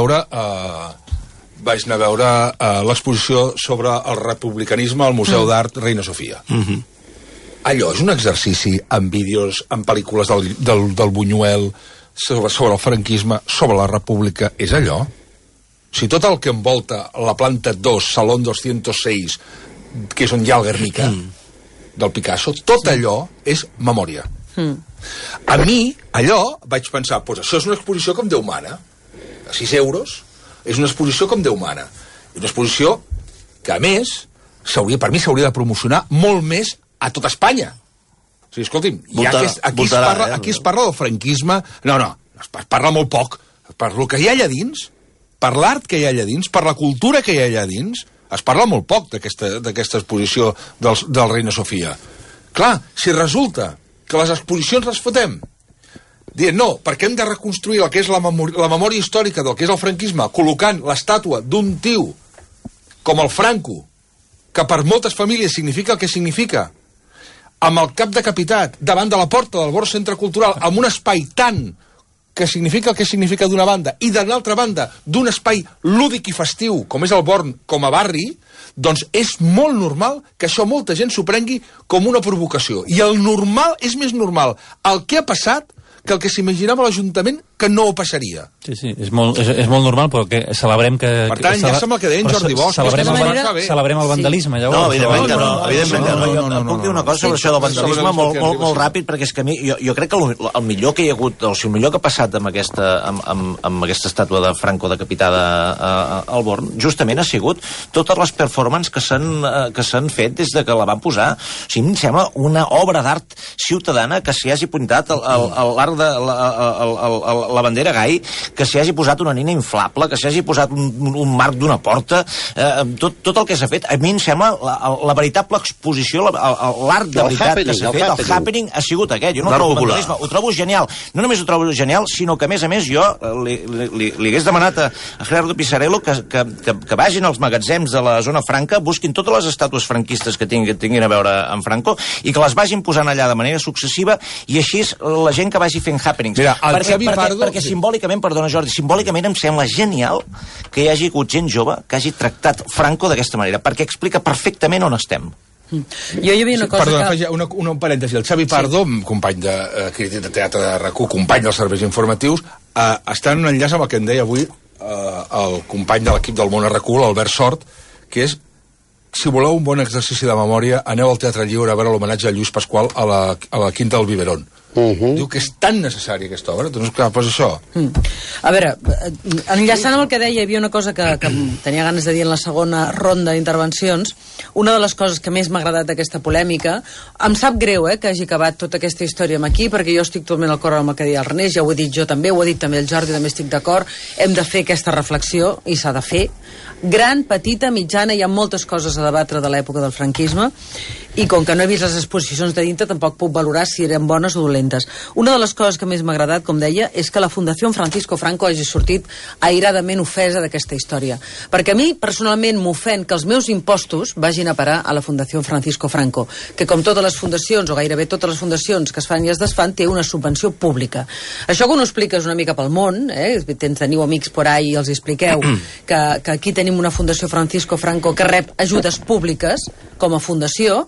a veure l'exposició sobre el republicanisme al Museu d'Art Reina Sofia. Allò és un exercici amb vídeos, amb pel·lícules del Buñuel sobre el franquisme, sobre la república, és allò. Si tot el que envolta la planta 2, Salón 206, que és on hi ha el Guernica del Picasso, tot allò és memòria. A mi, allò, vaig pensar, doncs això és una exposició com Déu mana, a 6 euros, és una exposició com Déu mana. Una exposició que, a més, per mi s'hauria de promocionar molt més a tot Espanya. O sigui, escolti'm, aquí es parla del franquisme, no, es parla molt poc, per lo que hi ha allà dins, per l'art que hi ha allà dins, per la cultura que hi ha allà dins, es parla molt poc d'aquesta exposició del Reina Sofia. Clar, si resulta que les exposicions les fotem dient no, perquè hem de reconstruir el que és la memòria històrica del que és el franquisme, col·locant l'estàtua d'un tio com el Franco, que per moltes famílies significa el que significa, amb el cap decapitat davant de la porta del Born Centre Cultural, amb un espai tant que significa el que significa d'una banda, i de l'altra banda, d'un espai lúdic i festiu, com és el Born, com a barri, doncs és molt normal que això molta gent s'ho prengui com una provocació. I el normal és més normal el que ha passat que el que s'imaginava l'Ajuntament que no ho passaria. Sí, és molt normal, però que celebrem que... Per tant, ja sembla que deien Jordi Bosch. Celebrem el vandalisme, llavors. No, evidentment que no. Puc dir una cosa sobre això del vandalisme molt ràpid, perquè és que a mi, jo crec que el millor que hi ha hagut, o sigui, el millor que ha passat amb aquesta estàtua de Franco decapitada al Born, justament ha sigut totes les performances que s'han fet des de que la van posar. O sigui, em sembla una obra d'art ciutadana que s'hi hagi pintat l'arc de la bandera gai, que s'hi hagi posat una nina inflable, que s'hi hagi posat un marc d'una porta, tot el que s'ha fet, a mi em sembla la veritable exposició, l'art de veritat que s'ha fet, el happening ha sigut aquest. Jo no ho trobo vandalisme, ho trobo genial. No només ho trobo genial, sinó que, a més, jo li hagués demanat a Gerardo Pisarello que vagin als magatzems de la zona franca, busquin totes les estàtues franquistes que tinguin a veure amb Franco i que les vagin posant allà de manera successiva, i així la gent que vagi fent happenings. Perquè simbòlicament, perdona Jordi, simbòlicament em sembla genial que hi hagi hagut gent jove que hagi tractat Franco d'aquesta manera, perquè explica perfectament on estem. Jo hi havia una cosa Perdona, un parèntesi. El Xavi Pardo, company de crític de teatre de RAC1, company dels serveis informatius, està en un enllaç amb el que em deia avui el company de l'equip del Món a RAC1, l'Albert Sort, que és: si voleu un bon exercici de memòria, aneu al Teatre Lliure a veure l'homenatge a Lluís Pasqual a la Quinta del Biberón. Diu que és tan necessària aquesta obra, doncs clar, posa això. A veure, enllaçant amb el que deia, hi havia una cosa que tenia ganes de dir en la segona ronda d'intervencions. Una de les coses que més m'ha agradat d'aquesta polèmica, em sap greu que hagi acabat tota aquesta història amb aquí, perquè jo estic totalment d'acord amb el que deia el Renés, ja ho he dit jo també, ho ha dit també el Jordi, també estic d'acord. Hem de fer aquesta reflexió, i s'ha de fer. Gran, petita, mitjana, hi ha moltes coses a debatre de l'època del franquisme, i com que no he vist les exposicions de dintre, tampoc puc valorar si eren bones o dolentes. Una de les coses que més m'ha agradat, com deia, és que la Fundació Francisco Franco hagi sortit airadament ofesa d'aquesta història. Perquè a mi, personalment, m'ofèn que els meus impostos vagin a parar a la Fundació Francisco Franco, que com totes les fundacions, o gairebé totes les fundacions que es fan i es desfan, té una subvenció pública. Això quan ho expliques una mica pel món, teniu amics por ahí i els expliqueu que aquí tenim una Fundació Francisco Franco que rep ajudes públiques com a fundació,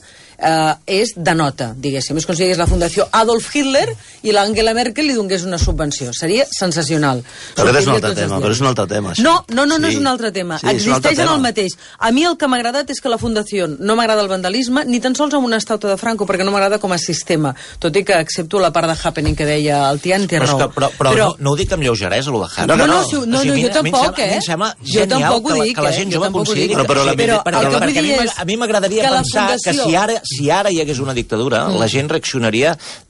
és de nota, diguéssim. És com si digués la Fundació Adolf Hitler i l'Angela Merkel li donés una subvenció. Seria sensacional. Però és un altre tema. No és un altre tema. Existeix en el mateix. A mi el que m'ha agradat és que la Fundació no m'agrada el vandalisme, ni tan sols amb una estàtua de Franco, perquè no m'agrada com a sistema. Tot i que accepto la part de happening que deia el Tian, té raó. Però no ho dic amb lleugeresa, el de happening. No, jo tampoc, Jo tampoc ho dic, que la gent jove consideri... Però a mi m'agradaria pensar que si ara hi hagués una dictadura, la gent reaccionaria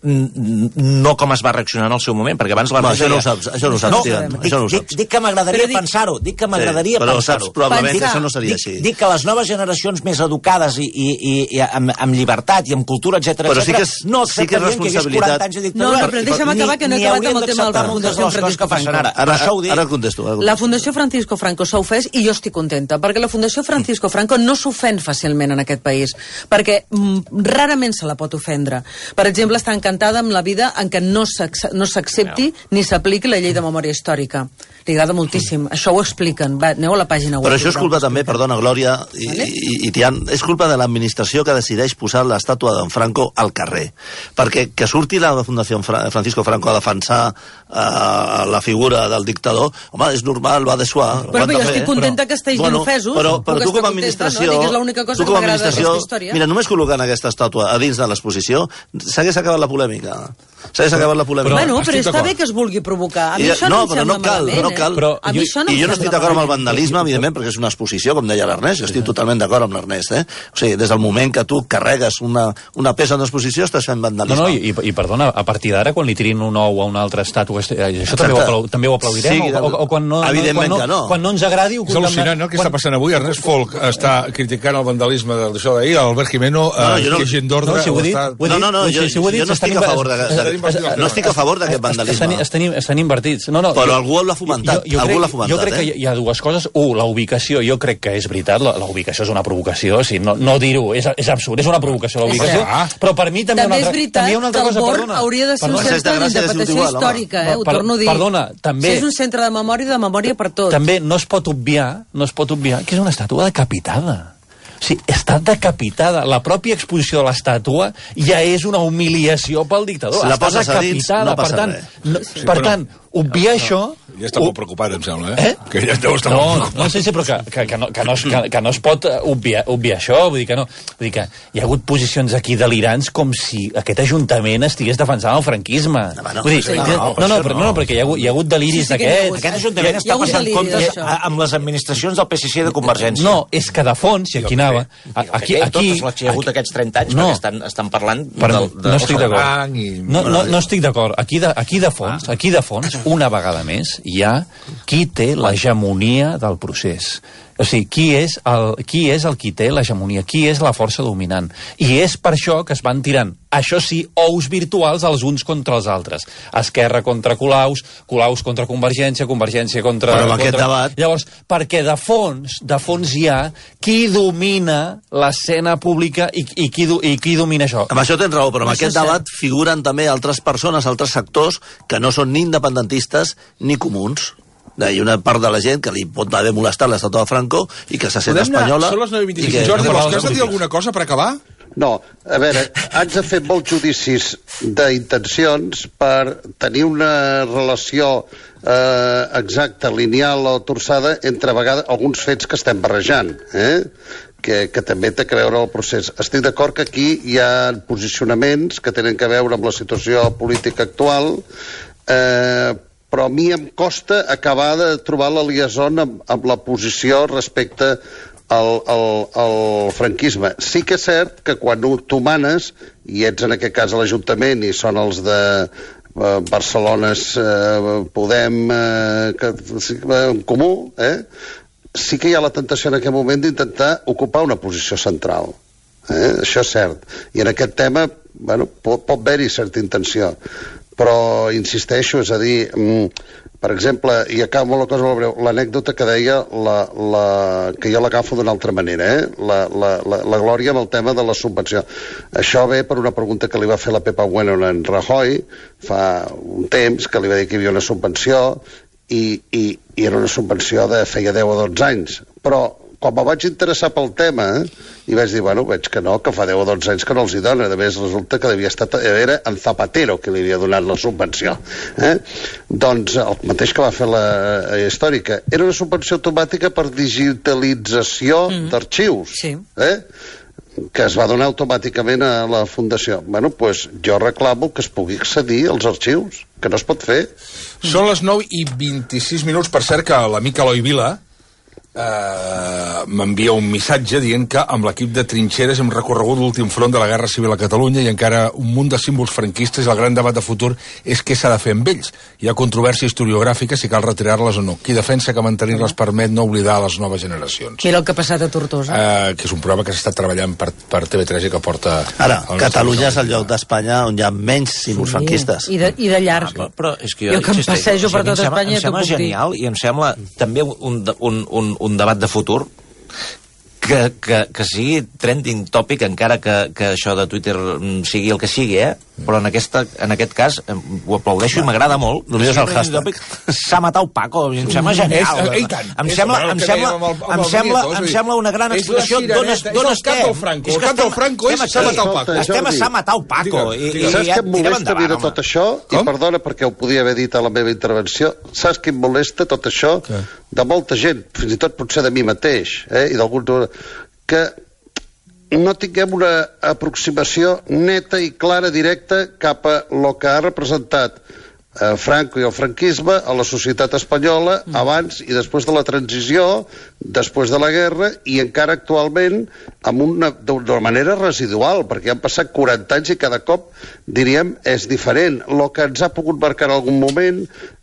no com es va reaccionar en el seu moment, perquè abans la... Això no ho saps. Dic que m'agradaria pensar-ho, però saps probablement que això no seria així. Dic que les noves generacions més educades i amb llibertat i amb cultura, etc, no acceptarien que hi hagués 40 anys de dictadura. No, però deixa'm acabar, que no he acabat amb el tema de la Fundació Francisco Franco. Ara contesto. La Fundació Francisco Franco s'ha ofès i jo estic contenta, perquè la Fundació Francisco Franco no s'ofèn fàcilment en aquest país, perquè rarament se la pot ofendre. Per exemple, està encantada amb la vida en què no s'accepti ni s'apliqui la llei de memòria històrica. Li agrada moltíssim. Això ho expliquen. Va, aneu a la pàgina web. Però això és culpa també, perdona, Glòria i Tian, és culpa de l'administració que decideix posar l'estàtua d'en Franco al carrer. Perquè que surti la Fundació Francisco Franco a defensar la figura del dictador, home, és normal, va de suar. Però jo estic contenta que estiguin ofesos. Però tu com a administració, mira, només col·locant aquesta estàtua a dins de l'exposició, s'hagués acabat la polèmica. Bueno, però està bé que es vulgui provocar. A mi això no em sembla malament. I jo no estic d'acord amb el vandalisme, evidentment, perquè és una exposició, com deia l'Ernest, jo estic totalment d'acord amb l'Ernest, O sigui, des del moment que tu carregues una peça en exposició, estàs fent vandalisme. No, i perdona, a partir d'ara, quan li tirin un ou a una altra estàtua, això també ho aplaudirem? O quan no ens agradi... És al·lucinant, no?, el que està passant avui. Ernest Folk està criticant el vandalisme d'això d'ahir, Albert Jimeno que gent d'ordre... No, jo no estic a favor no estic a favor d'aquest vandalisme. Estan invertits. Però algú l'ha fomentat. Jo crec que hi ha dues coses. La ubicació, jo crec que és veritat, la ubicació és una provocació, no dir-ho, és absurd, és una provocació la ubicació, però per mi també és veritat que el Born hauria de ser un centre d'interpretació històrica, ho torno a dir. Perdona, també... Si és un centre de memòria per tot. També no es pot obviar que és una estàtua decapitada. O sigui, està decapitada. La pròpia exposició de l'estàtua ja és una humiliació pel dictador. Si la poses a dins, no passa res. Per tant, obviar això... Ja està molt preocupat, em sembla, Que ja deu estar molt preocupat. No, sí, però que no es pot obviar això. Vull dir que no. Vull dir que hi ha hagut posicions aquí delirants com si aquest ajuntament estigués defensant el franquisme. Perquè hi ha hagut deliris d'aquests. Aquest ajuntament està passant comptes amb les administracions del PSC i de Convergència. No, és que de fons, i aquí anava... Aquí hi ha hagut aquests 30 anys, perquè estan parlant... No estic d'acord. No estic d'acord. Aquí de fons, una vegada més, hi ha qui té l'hegemonia del procés. O sigui, qui és el qui té l'hegemonia? Qui és la força dominant? I és per això que es van tirant, això sí, ous virtuals els uns contra els altres. Esquerra contra Colaus, Colaus contra Convergència, Convergència contra... Però amb aquest debat... Llavors, perquè de fons hi ha qui domina l'escena pública i qui domina això. Amb això tens raó, però en aquest debat figuren també altres persones, altres sectors que no són ni independentistes ni comuns. Hi ha una part de la gent que li pot haver molestat l'estàtua de Franco i que se sent espanyola... Són les 9:25. Jordi, vols que has de dir alguna cosa per acabar? No, a veure, haig de fer molts judicis d'intencions per tenir una relació exacta, lineal o torçada entre a vegades alguns fets que estem barrejant, que també té que veure el procés. Estic d'acord que aquí hi ha posicionaments que tenen que veure amb la situació política actual, però a mi em costa acabar de trobar la liaison amb la posició respecte al franquisme. Sí que és cert que quan tu manes, i ets en aquest cas a l'Ajuntament, i són els de Barcelona Podem en comú, sí que hi ha la tentació en aquest moment d'intentar ocupar una posició central. Això és cert. I en aquest tema, pot haver-hi certa intenció. Però insisteixo, és a dir, per exemple, i acabo amb la cosa molt breu, l'anècdota que deia que jo l'agafo d'una altra manera, la Glòria amb el tema de la subvenció. Això ve per una pregunta que li va fer la Pepa Bueno en Rajoy fa un temps, que li va dir que hi havia una subvenció i era una subvenció de feia 10 o 12 anys, però quan me vaig interessar pel tema i vaig dir, veig que no, que fa 10 o 12 anys que no els hi dona. A més, resulta que era en Zapatero que li havia donat la subvenció. Doncs el mateix que va fer la històrica. Era una subvenció automàtica per digitalització d'arxius. Sí. Que es va donar automàticament a la Fundació. Doncs jo reclamo que es pugui accedir als arxius, que no es pot fer. Són les 9:26. Per cert, que l'amic Eloi Vila m'envia un missatge dient que amb l'equip de trinxeres hem recorregut l'últim front de la Guerra Civil a Catalunya i encara un munt de símbols franquistes i el gran debat de futur és què s'ha de fer amb ells. Hi ha controvèrsia historiogràfica si cal retirar-les o no. Qui defensa que mantenir-les permet no oblidar les noves generacions? Mira el que ha passat a Tortosa. Que és un programa que s'està treballant per TV3 i que porta... Ara, Catalunya és el lloc d'Espanya on hi ha menys símbols franquistes. I de llarg. Però és que jo que em passejo per tot Espanya... Em sembla genial i em sembla també un debat de futur que sigui trending topic, encara que això de Twitter sigui el que sigui, però en aquest cas ho aplaudeixo i m'agrada molt. Només el hashtag. S'ha matat Paco, em sembla genial. Em sembla una gran explicació d'on estem. És que el Franco és s'ha matat Paco. Estem a s'ha matat Paco. Saps què em molesta a mi de tot això? I perdona perquè ho podia haver dit a la meva intervenció. Saps què em molesta tot això? De molta gent, fins i tot potser de mi mateix, i d'alguns... que no tinguem una aproximació neta i clara, directa, cap a lo que ha representat Franco i el franquisme a la societat espanyola abans i després de la transició, després de la guerra i encara actualment d'una manera residual, perquè han passat 40 anys i cada cop, diríem, és diferent. El que ens ha pogut marcar en algun moment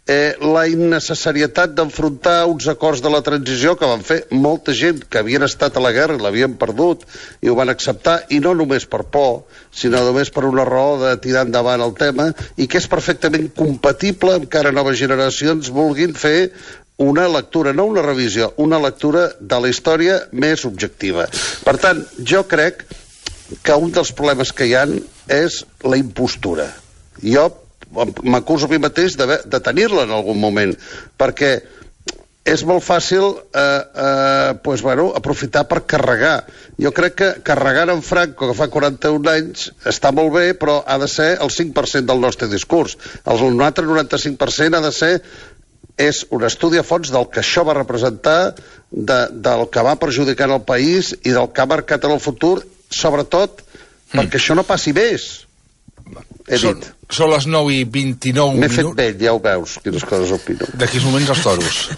la innecessarietat d'enfrontar uns acords de la transició que van fer molta gent que havien estat a la guerra i l'havien perdut i ho van acceptar, i no només per por, sinó només per una raó de tirar endavant el tema, i que és perfectament compatible amb que ara noves generacions vulguin fer una lectura, no una revisió, una lectura de la història més objectiva. Per tant, jo crec que un dels problemes que hi ha és la impostura. Jo m'acuso a mi mateix de tenir-la en algun moment, perquè és molt fàcil aprofitar per carregar. Jo crec que carregant en Franco, que fa 41 anys, està molt bé, però ha de ser el 5% del nostre discurs. El altre 95% ha de ser un estudi a fons del que això va representar, del que va perjudicar el país i del que ha marcat en el futur, sobretot perquè això no passi més. Són les 9:29 minuts. M'he fet vell, ja ho veus, quines coses opino. D'aquí uns moments els toros.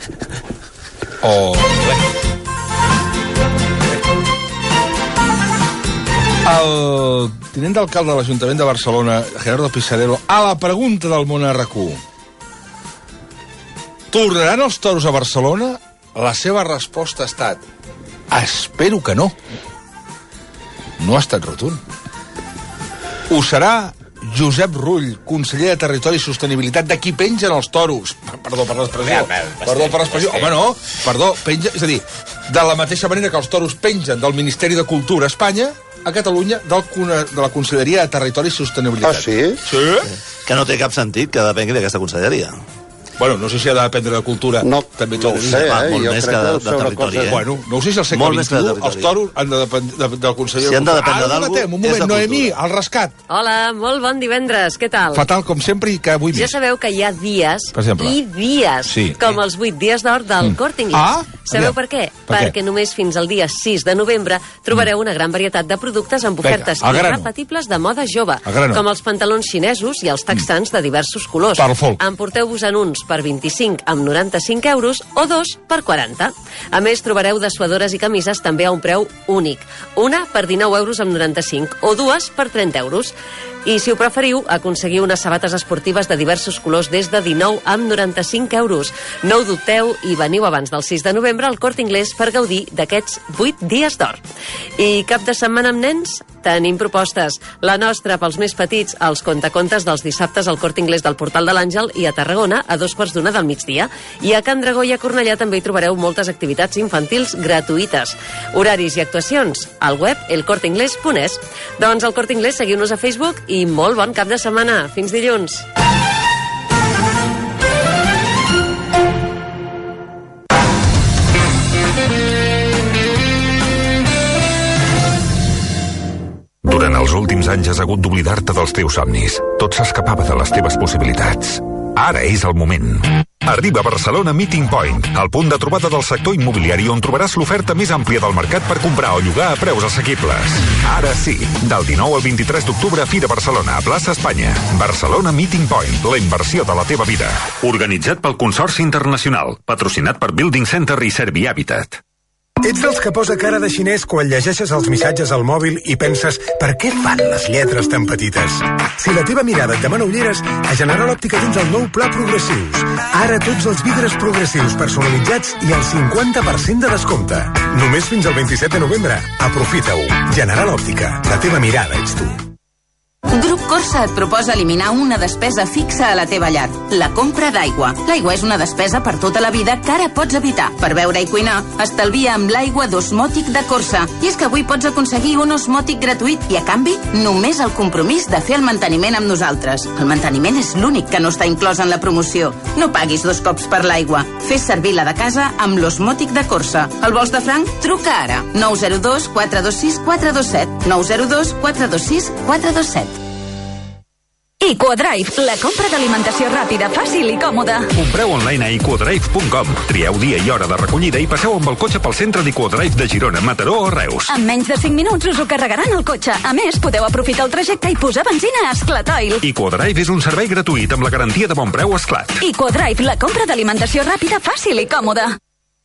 El tinent d'alcalde de l'Ajuntament de Barcelona, Gerardo Pisarello, a la pregunta del món RQ: tornaran els toros a Barcelona? La seva resposta ha estat: espero que no. No ha estat rotund. Ho serà Josep Rull, conseller de Territori i Sostenibilitat, de qui pengen els toros. Perdó per l'expressió. Home, no, perdó, penja, és a dir, de la mateixa manera que els toros pengen del Ministeri de Cultura a Espanya, a Catalunya, de la Conselleria de Territori i Sostenibilitat. Ah, sí? Sí. Que no té cap sentit que depengui d'aquesta conselleria. Bueno, no sé si ha de dependre de cultura. No, també no ho sé, molt més que de territori. Bueno, no ho sé si al segle XXI els toros han de dependre del conseller. Si han de dependre d'algú, un moment, Noemí, al rescat. Hola, molt bon divendres, què tal? Fatal, com sempre, i que avui més. Ja sabeu que hi ha dies i dies, com els 8 dies d'or del Corte Inglés. Sabeu per què? Perquè només fins al dia 6 de novembre trobareu una gran varietat de productes amb ofertes irrepetibles de moda jove, com els pantalons xinesos i els texans de diversos colors. Emporteu-vos-en uns per 25 amb 95 euros o 2 per 40. A més, trobareu dessuadores i camises també a un preu únic. Una per 19 euros amb 95 o dues per 30 euros. I, si ho preferiu, aconseguiu unes sabates esportives de diversos colors des de 19 amb 95 euros. No ho dubteu i veniu abans del 6 de novembre al Corte Inglés per gaudir d'aquests 8 dies d'or. I cap de setmana amb nens? Tenim propostes. La nostra pels més petits, els contacontes dels dissabtes al Corte Inglés del Portal de l'Àngel i a Tarragona a 2:15 del migdia. I a Can Dragó i a Cornellà també hi trobareu moltes activitats infantils gratuïtes. Horaris i actuacions al web elcorteingles.es. Doncs al Corte Inglés seguiu-nos a Facebook i molt bon cap de setmana. Fins dilluns. Durant els últims anys has hagut d'oblidar-te dels teus somnis. Tot s'escapava de les teves possibilitats. Ara és el moment. Arriba a Barcelona Meeting Point, el punt de trobada del sector immobiliari on trobaràs l'oferta més àmplia del mercat per comprar o llogar a preus assequibles. Ara sí, del 19 al 23 d'octubre, Fira Barcelona, a Plaça Espanya. Barcelona Meeting Point, la inversió de la teva vida. Organitzat pel Consorci Internacional, patrocinat per Building Center i Servihabitat. Ets dels que posa cara de xinès quan llegeixes els missatges al mòbil i penses per què fan les lletres tan petites? Si la teva mirada et demana ulleres, a General Òptica tens el nou Pla Progressius. Ara tots els vidres progressius personalitzats i el 50% de descompte. Només fins al 27 de novembre. Aprofita-ho. General Òptica. La teva mirada ets tu. Grup Corsa et proposa eliminar una despesa fixa a la teva llar, la compra d'aigua. L'aigua és una despesa per tota la vida que ara pots evitar. Per beure i cuinar, estalvia amb l'aigua d'Osmòtic de Corsa. I és que avui pots aconseguir un osmòtic gratuït i, a canvi, només el compromís de fer el manteniment amb nosaltres. El manteniment és l'únic que no està inclòs en la promoció. No paguis 2 cops per l'aigua. Fes servir la de casa amb l'Osmòtic de Corsa. El vols de franc? Truca ara. 902 426 427. 902 426 427. EcoDrive, la compra d'alimentació ràpida, fàcil i còmoda. Compreu online a ecoDrive.com. Trieu dia i hora de recollida i passeu amb el cotxe pel centre d'EcoDrive de Girona, Mataró o Reus. En menys de 5 minuts us ho carregaran al cotxe. A més, podeu aprofitar el trajecte i posar benzina a Esclatoil. EcoDrive és un servei gratuït amb la garantia de bon preu Esclat. EcoDrive, la compra d'alimentació ràpida, fàcil i còmoda.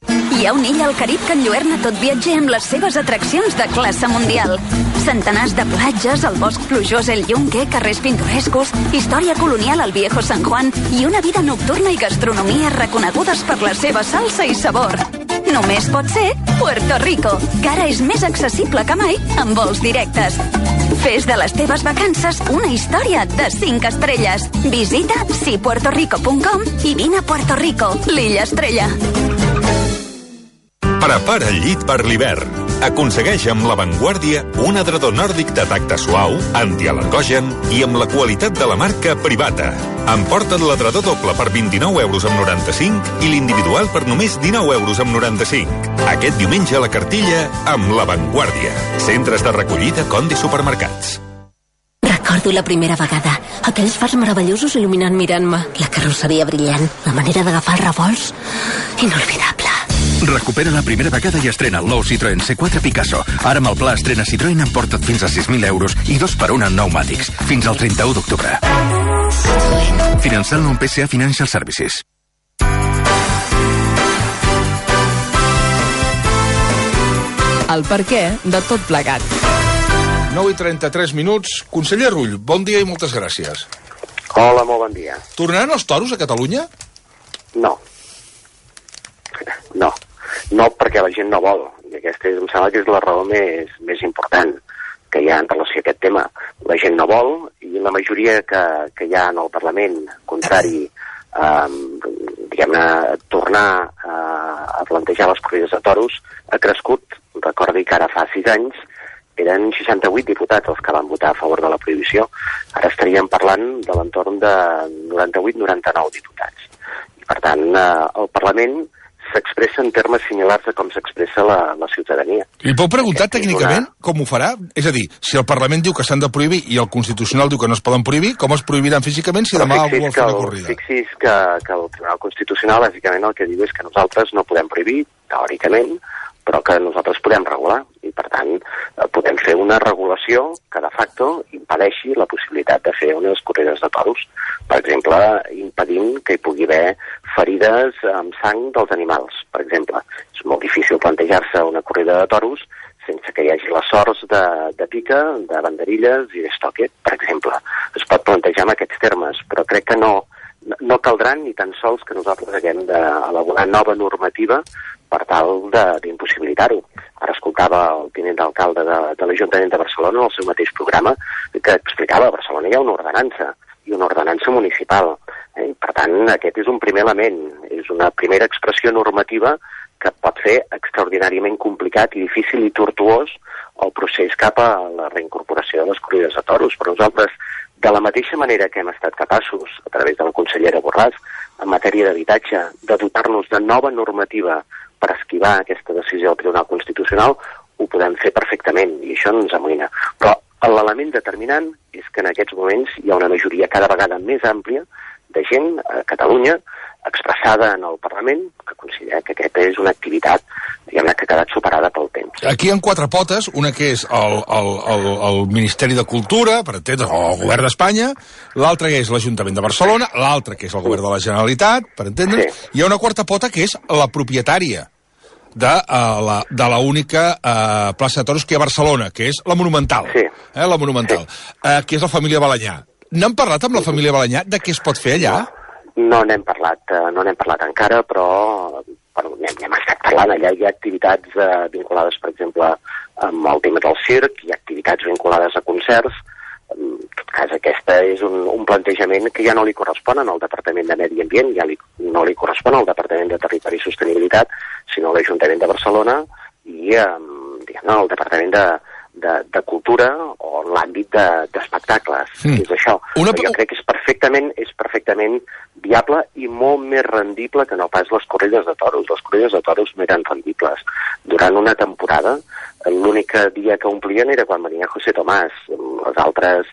Hi ha una illa al Carib que enlluerna tot viatger amb les seves atraccions de classe mundial. Centenars de platges, el bosc plujós El Yunque, carrers pintorescos, història colonial al Viejo San Juan i una vida nocturna i gastronomia reconegudes per la seva salsa i sabor. Només pot ser Puerto Rico, que ara és més accessible que mai amb vols directes. Fes de les teves vacances una història de 5 estrelles. Visita sipuertorico.com i vine a Puerto Rico, l'illa estrella. Prepara el llit per l'hivern. Aconsegueix amb La Vanguardia un edredó nòrdic de tacte suau, antial·lergogen i amb la qualitat de la marca Privata. Emporta't l'edredó doble per 29,95 € i l'individual per només 19,95 €. Aquest diumenge a la cartilla amb La Vanguardia. Centres de recollida Conde Supermercats. Recordo la primera vegada. Aquells fars meravellosos il·luminant mirant-me. La carrosseria brillant. La manera d'agafar el revols. Inolvidable. Recupera la primera vegada i estrena el nou Citroën C4 Picasso. Ara amb el pla estrena Citroën emporta't fins a 6.000 € i 2x1 en pneumàtics. Fins al 31 d'octubre. Finançant-lo amb PSA Financial Services. El perquè de tot plegat. 9:33. Conseller Rull, bon dia i moltes gràcies. Hola, molt bon dia. Tornaran els toros a Catalunya? No, perquè la gent no vol. I aquesta em sembla que és la raó més important que hi ha en relació a aquest tema. La gent no vol i la majoria que hi ha en el Parlament contrari diguem-ne, tornar a plantejar les corrides de toros ha crescut. Recordi que ara fa 6 anys eren 68 diputats els que van votar a favor de la prohibició. Ara estaríem parlant de l'entorn de 98-99 diputats. I per tant, el Parlament s'expressa en termes similars a com s'expressa la ciutadania. Li puc preguntar tècnicament com ho farà? És a dir, si el Parlament diu que s'han de prohibir i el Constitucional diu que no es poden prohibir, com es prohibiran físicament si demà algú vol fer una corrida? Fixis que el Tribunal Constitucional bàsicament el que diu és que nosaltres no podem prohibir, teòricament, però que nosaltres podem regular. I, per tant, podem fer una regulació que, de facto, impedeixi la possibilitat de fer unes corrides de toros. Per exemple, impedint que hi pugui haver ferides amb sang dels animals, per exemple. És molt difícil plantejar-se una corrida de toros sense que hi hagi les sorts de pica, de banderilles i d'estoque, per exemple. Es pot plantejar en aquests termes, però crec que no caldran ni tan sols que nosaltres haguem d'elaborar nova normativa per tal d'impossibilitar-ho. Ara escoltava el tinent d'alcalde de l'Ajuntament de Barcelona en el seu mateix programa que explicava que a Barcelona hi ha una ordenança i una ordenança municipal. Per tant, aquest és un primer element, és una primera expressió normativa que pot fer extraordinàriament complicat i difícil i tortuós el procés cap a la reincorporació de les corrides de toros. Però nosaltres, de la mateixa manera que hem estat capaços, a través de la consellera Borràs, en matèria d'habitatge, de dotar-nos de nova normativa per esquivar aquesta decisió del Tribunal Constitucional, ho podem fer perfectament, i això no ens amoïna. Però l'element determinant és que en aquests moments hi ha una majoria cada vegada més àmplia de gent a Catalunya expressada en el Parlament que considera que aquesta és una activitat diguem-ne que ha quedat superada pel temps. Aquí hi ha 4 potes, una que és el Ministeri de Cultura, per entendre's, o el Govern d'Espanya, l'altra que és l'Ajuntament de Barcelona, l'altra que és el Govern de la Generalitat, per entendre's, i hi ha una quarta pota que és la propietària de la única plaça de toros que hi ha a Barcelona, que és la Monumental. La Monumental, que és la família Balanyà. N'han parlat amb la família Balanyà de què es pot fer allà? No n'hem parlat encara, però n'hem estat parlant. Allà hi ha activitats vinculades, per exemple, amb el tema del circ, hi ha activitats vinculades a concerts. En tot cas, aquesta és un plantejament que ja no li correspon al Departament de Medi Ambient, ja no li correspon al Departament de Territori i Sostenibilitat, sinó a l'Ajuntament de Barcelona i al Departament de Cultura o en l'àmbit d'espectacles. És això. Jo crec que és perfectament viable i molt més rendible que no pas les corrides de toros. Les corrides de toros no eren rendibles. Durant una temporada, l'únic dia que omplien era quan venia José Tomás. Les altres,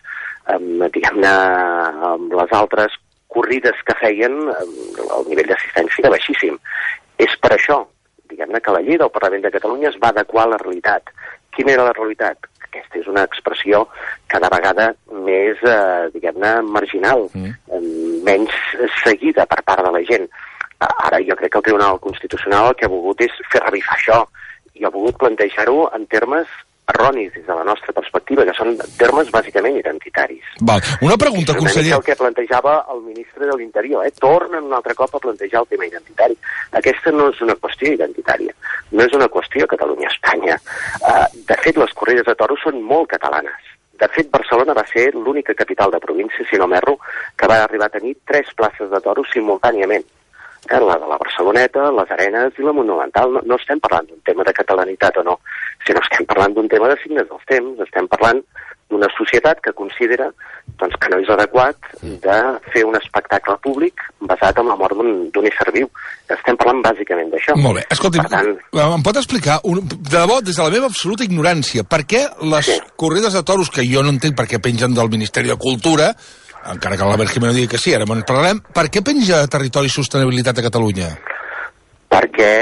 les altres corrides que feien, el nivell d'assistència era baixíssim. És per això, diguem-ne, que la llei del Parlament de Catalunya es va adequar a la realitat. Quina era la realitat? Aquesta és una expressió cada vegada més, diguem-ne, marginal, menys seguida per part de la gent. Ara jo crec que el Tribunal Constitucional el que ha volgut és fer revifar això i ha volgut plantejar-ho en termes erronis des de la nostra perspectiva, que són termes bàsicament identitaris. Una pregunta, conseller. És el que plantejava el ministre de l'Interior, tornen un altre cop a plantejar el tema identitari. Aquesta no és una qüestió identitària, no és una qüestió Catalunya-Espanya. De fet, les corrides de toros són molt catalanes. De fet, Barcelona va ser l'única capital de província, si no m'erro, que va arribar a tenir 3 places de toros simultàniament. La de la Barceloneta, les Arenes i la Monumental. No estem parlant d'un tema de catalanitat o no, sinó estem parlant d'un tema de signes dels temps, estem parlant d'una societat que considera que no és adequat de fer un espectacle públic basat en la mort d'un ésser viu. Estem parlant bàsicament d'això. Molt bé, escolti, em pot explicar, de debò, des de la meva absoluta ignorància, per què les corrides de toros, que jo no entenc per què pengen del Ministeri de Cultura, encara que l'Albert Jimeno digui que sí, ara en parlarem, per què penja Territori i Sostenibilitat a Catalunya? Perquè...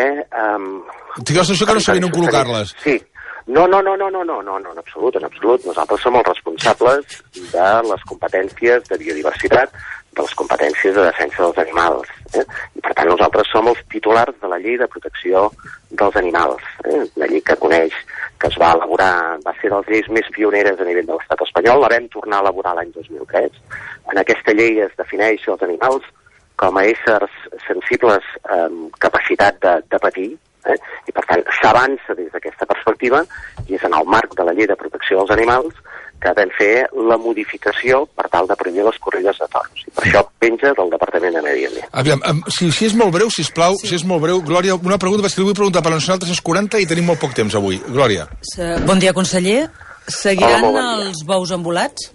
Tinc la sensació que no sabien on col·locar-les. Sí. No, en absolut. Nosaltres som els responsables de les competències de biodiversitat, de les competències de defensa dels animals. I per tant nosaltres som els titulars de la llei de protecció dels animals. La llei que coneix, que es va elaborar, va ser de les lleis més pioneres a nivell de l'estat espanyol, la vam tornar a elaborar l'any 2003. En aquesta llei es defineix els animals com a éssers sensibles amb capacitat de patir, i per tant s'avança des d'aquesta perspectiva, i és en el marc de la llei de protecció dels animals que vam fer la modificació per tal de prohibir les corrides de toros. I per això penja del Departament de Medi Ambient. Aviam, si és molt breu, sisplau, si és molt breu, Glòria, una pregunta, perquè li vull preguntar per la Nacional 340 i tenim molt poc temps avui. Glòria. Bon dia, conseller. Seguiran els bous embolats?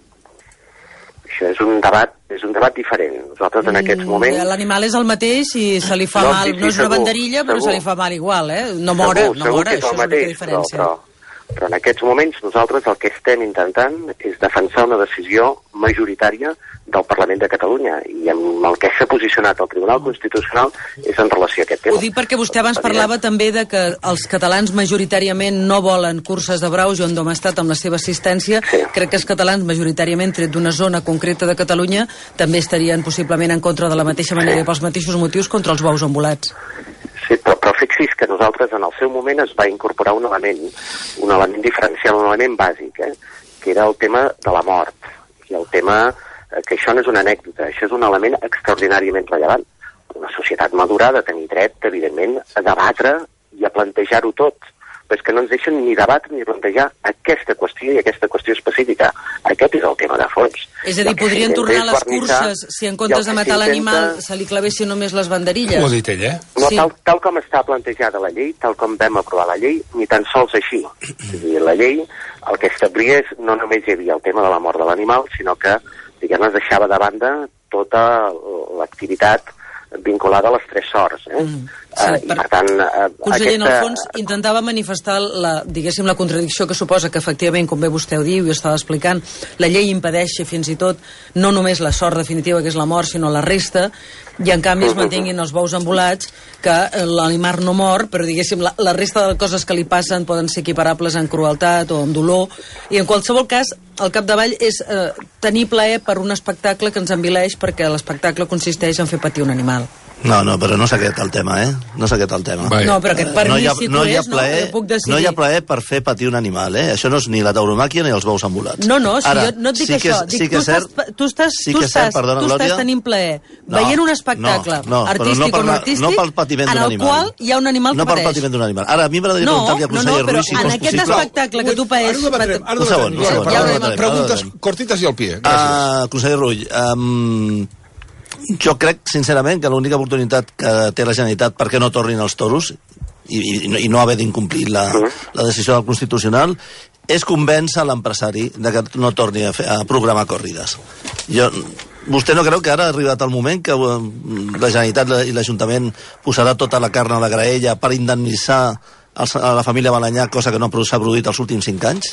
Això és un debat diferent. Nosaltres en aquests moments... L'animal és el mateix i se li fa mal. No és una banderilla, però se li fa mal igual, No mora, això és l'única diferència. Però en aquests moments nosaltres el que estem intentant és defensar una decisió majoritària del Parlament de Catalunya, i amb el que s'ha posicionat el Tribunal Constitucional és en relació a aquest tema. Ho dic perquè vostè abans parlava també de que els catalans majoritàriament no volen curses de braus, on hem estat amb la seva assistència. Crec que els catalans majoritàriament, tret d'una zona concreta de Catalunya, també estarien possiblement en contra de la mateixa manera i pels mateixos motius contra els bous embolats. Sí, però fixi's que nosaltres en el seu moment es va incorporar un element diferencial, un element bàsic, que era el tema de la mort, i el tema que això no és una anècdota, això és un element extraordinàriament rellevant. Una societat madura ha de tenir dret, evidentment, a debatre i a plantejar-ho tot, però és que no ens deixen ni debatre ni plantejar aquesta qüestió i aquesta qüestió específica. Aquest és el tema de fons. És a dir, podrien tornar a les curses si en comptes de matar l'animal se li clavessin només les banderilles? Ho ha dit ell, No, tal com està plantejada la llei, tal com vam aprovar la llei, ni tan sols així. És a dir, la llei el que establia és no només hi havia el tema de la mort de l'animal, sinó que, diguem-ne, es deixava de banda tota l'activitat vinculada a les 3 sorts. I per tant... Conseller, en el fons, intentava manifestar diguéssim, la contradicció que suposa que, efectivament, com bé vostè ho diu i ho estava explicant, la llei impedeixi fins i tot no només la sort definitiva, que és la mort, sinó la resta, i en canvi es mantinguin els bous embolats, que l'animal no mor, però, diguéssim, la resta de coses que li passen poden ser equiparables en crueltat o en dolor, i en qualsevol cas, al capdavall és tenir plaer per un espectacle que ens envileix, perquè l'espectacle consisteix en fer patir un animal. No, però no s'ha quedat el tema, No s'ha quedat el tema. No, però aquest per mi sí que és, plaer, puc decidir. No hi ha plaer per fer patir un animal, Això no és ni la tauromàquia ni els bous embolats. No, si jo no et dic això. Tu estàs tenint plaer veient un espectacle artístic o no artístic, no pel patiment d'un animal. En el qual hi ha un animal que pateix. No pel patiment d'un animal. Ara, a mi m'agradaria preguntar-li al conseller Ruiz si fos possible... en aquest espectacle que tu paeix... Un segon. Preguntes cortites i al pie. Conseller Rull, jo crec, sincerament, que l'única oportunitat que té la Generalitat perquè no tornin els toros i no haver d'incomplir la decisió del Constitucional és convèncer l'empresari que no torni a programar corrides. Vostè no creu que ara ha arribat el moment que la Generalitat i l'Ajuntament posarà tota la carn a la graella per indemnitzar a la família Balanyà, cosa que no s'ha produït els últims 5 anys?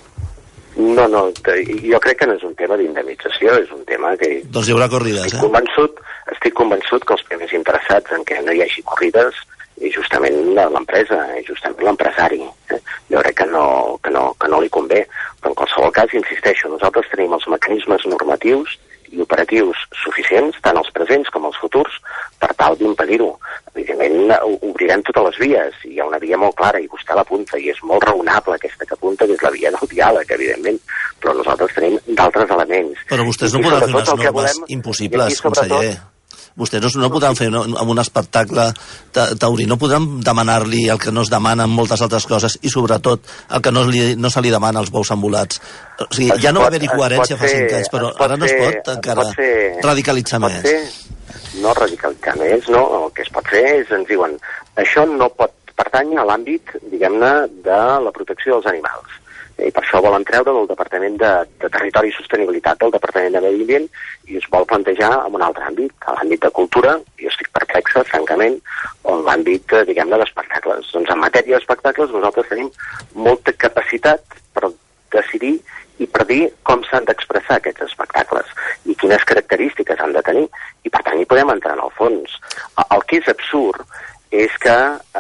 No, jo crec que no és un tema d'indemnització, és un tema que... Doncs hi haurà corrides, Estic convençut que els primers interessats en que no hi hagi corrides és justament l'empresa, és justament l'empresari. Jo crec que no li convé, però en qualsevol cas, insisteixo, nosaltres tenim els mecanismes normatius i operatius suficients, tant els presents com els futurs, per tal d'impedir-ho. Evidentment, obrirem totes les vies, i hi ha una via molt clara, i vostè l'apunta, i és molt raonable aquesta que apunta, que és la via del diàleg, evidentment, però nosaltres tenim d'altres elements. Però vostès no podran fer unes normes impossibles, conseller. Vostès no podran fer amb un espectacle taurí, no podran demanar-li el que no es demana en moltes altres coses i sobretot el que no se li demana als bous embolats. O sigui, ja no va haver-hi coherència fa 5 anys, però ara no es pot encara radicalitzar més. No radicalitzar més, no. El que es pot fer és, ens diuen, això no pot pertany a l'àmbit, diguem-ne, de la protecció dels animals. I per això volen treure del Departament de Territori i Sostenibilitat, del Departament de Medi Ambient, i es vol plantejar en un altre àmbit, a l'àmbit de cultura, i jo estic perplexa, francament, o en l'àmbit, diguem-ne, d'espectacles. Doncs en matèria d'espectacles nosaltres tenim molta capacitat per decidir i per dir com s'han d'expressar aquests espectacles i quines característiques han de tenir, i per tant hi podem entrar en el fons. El que és absurd és que,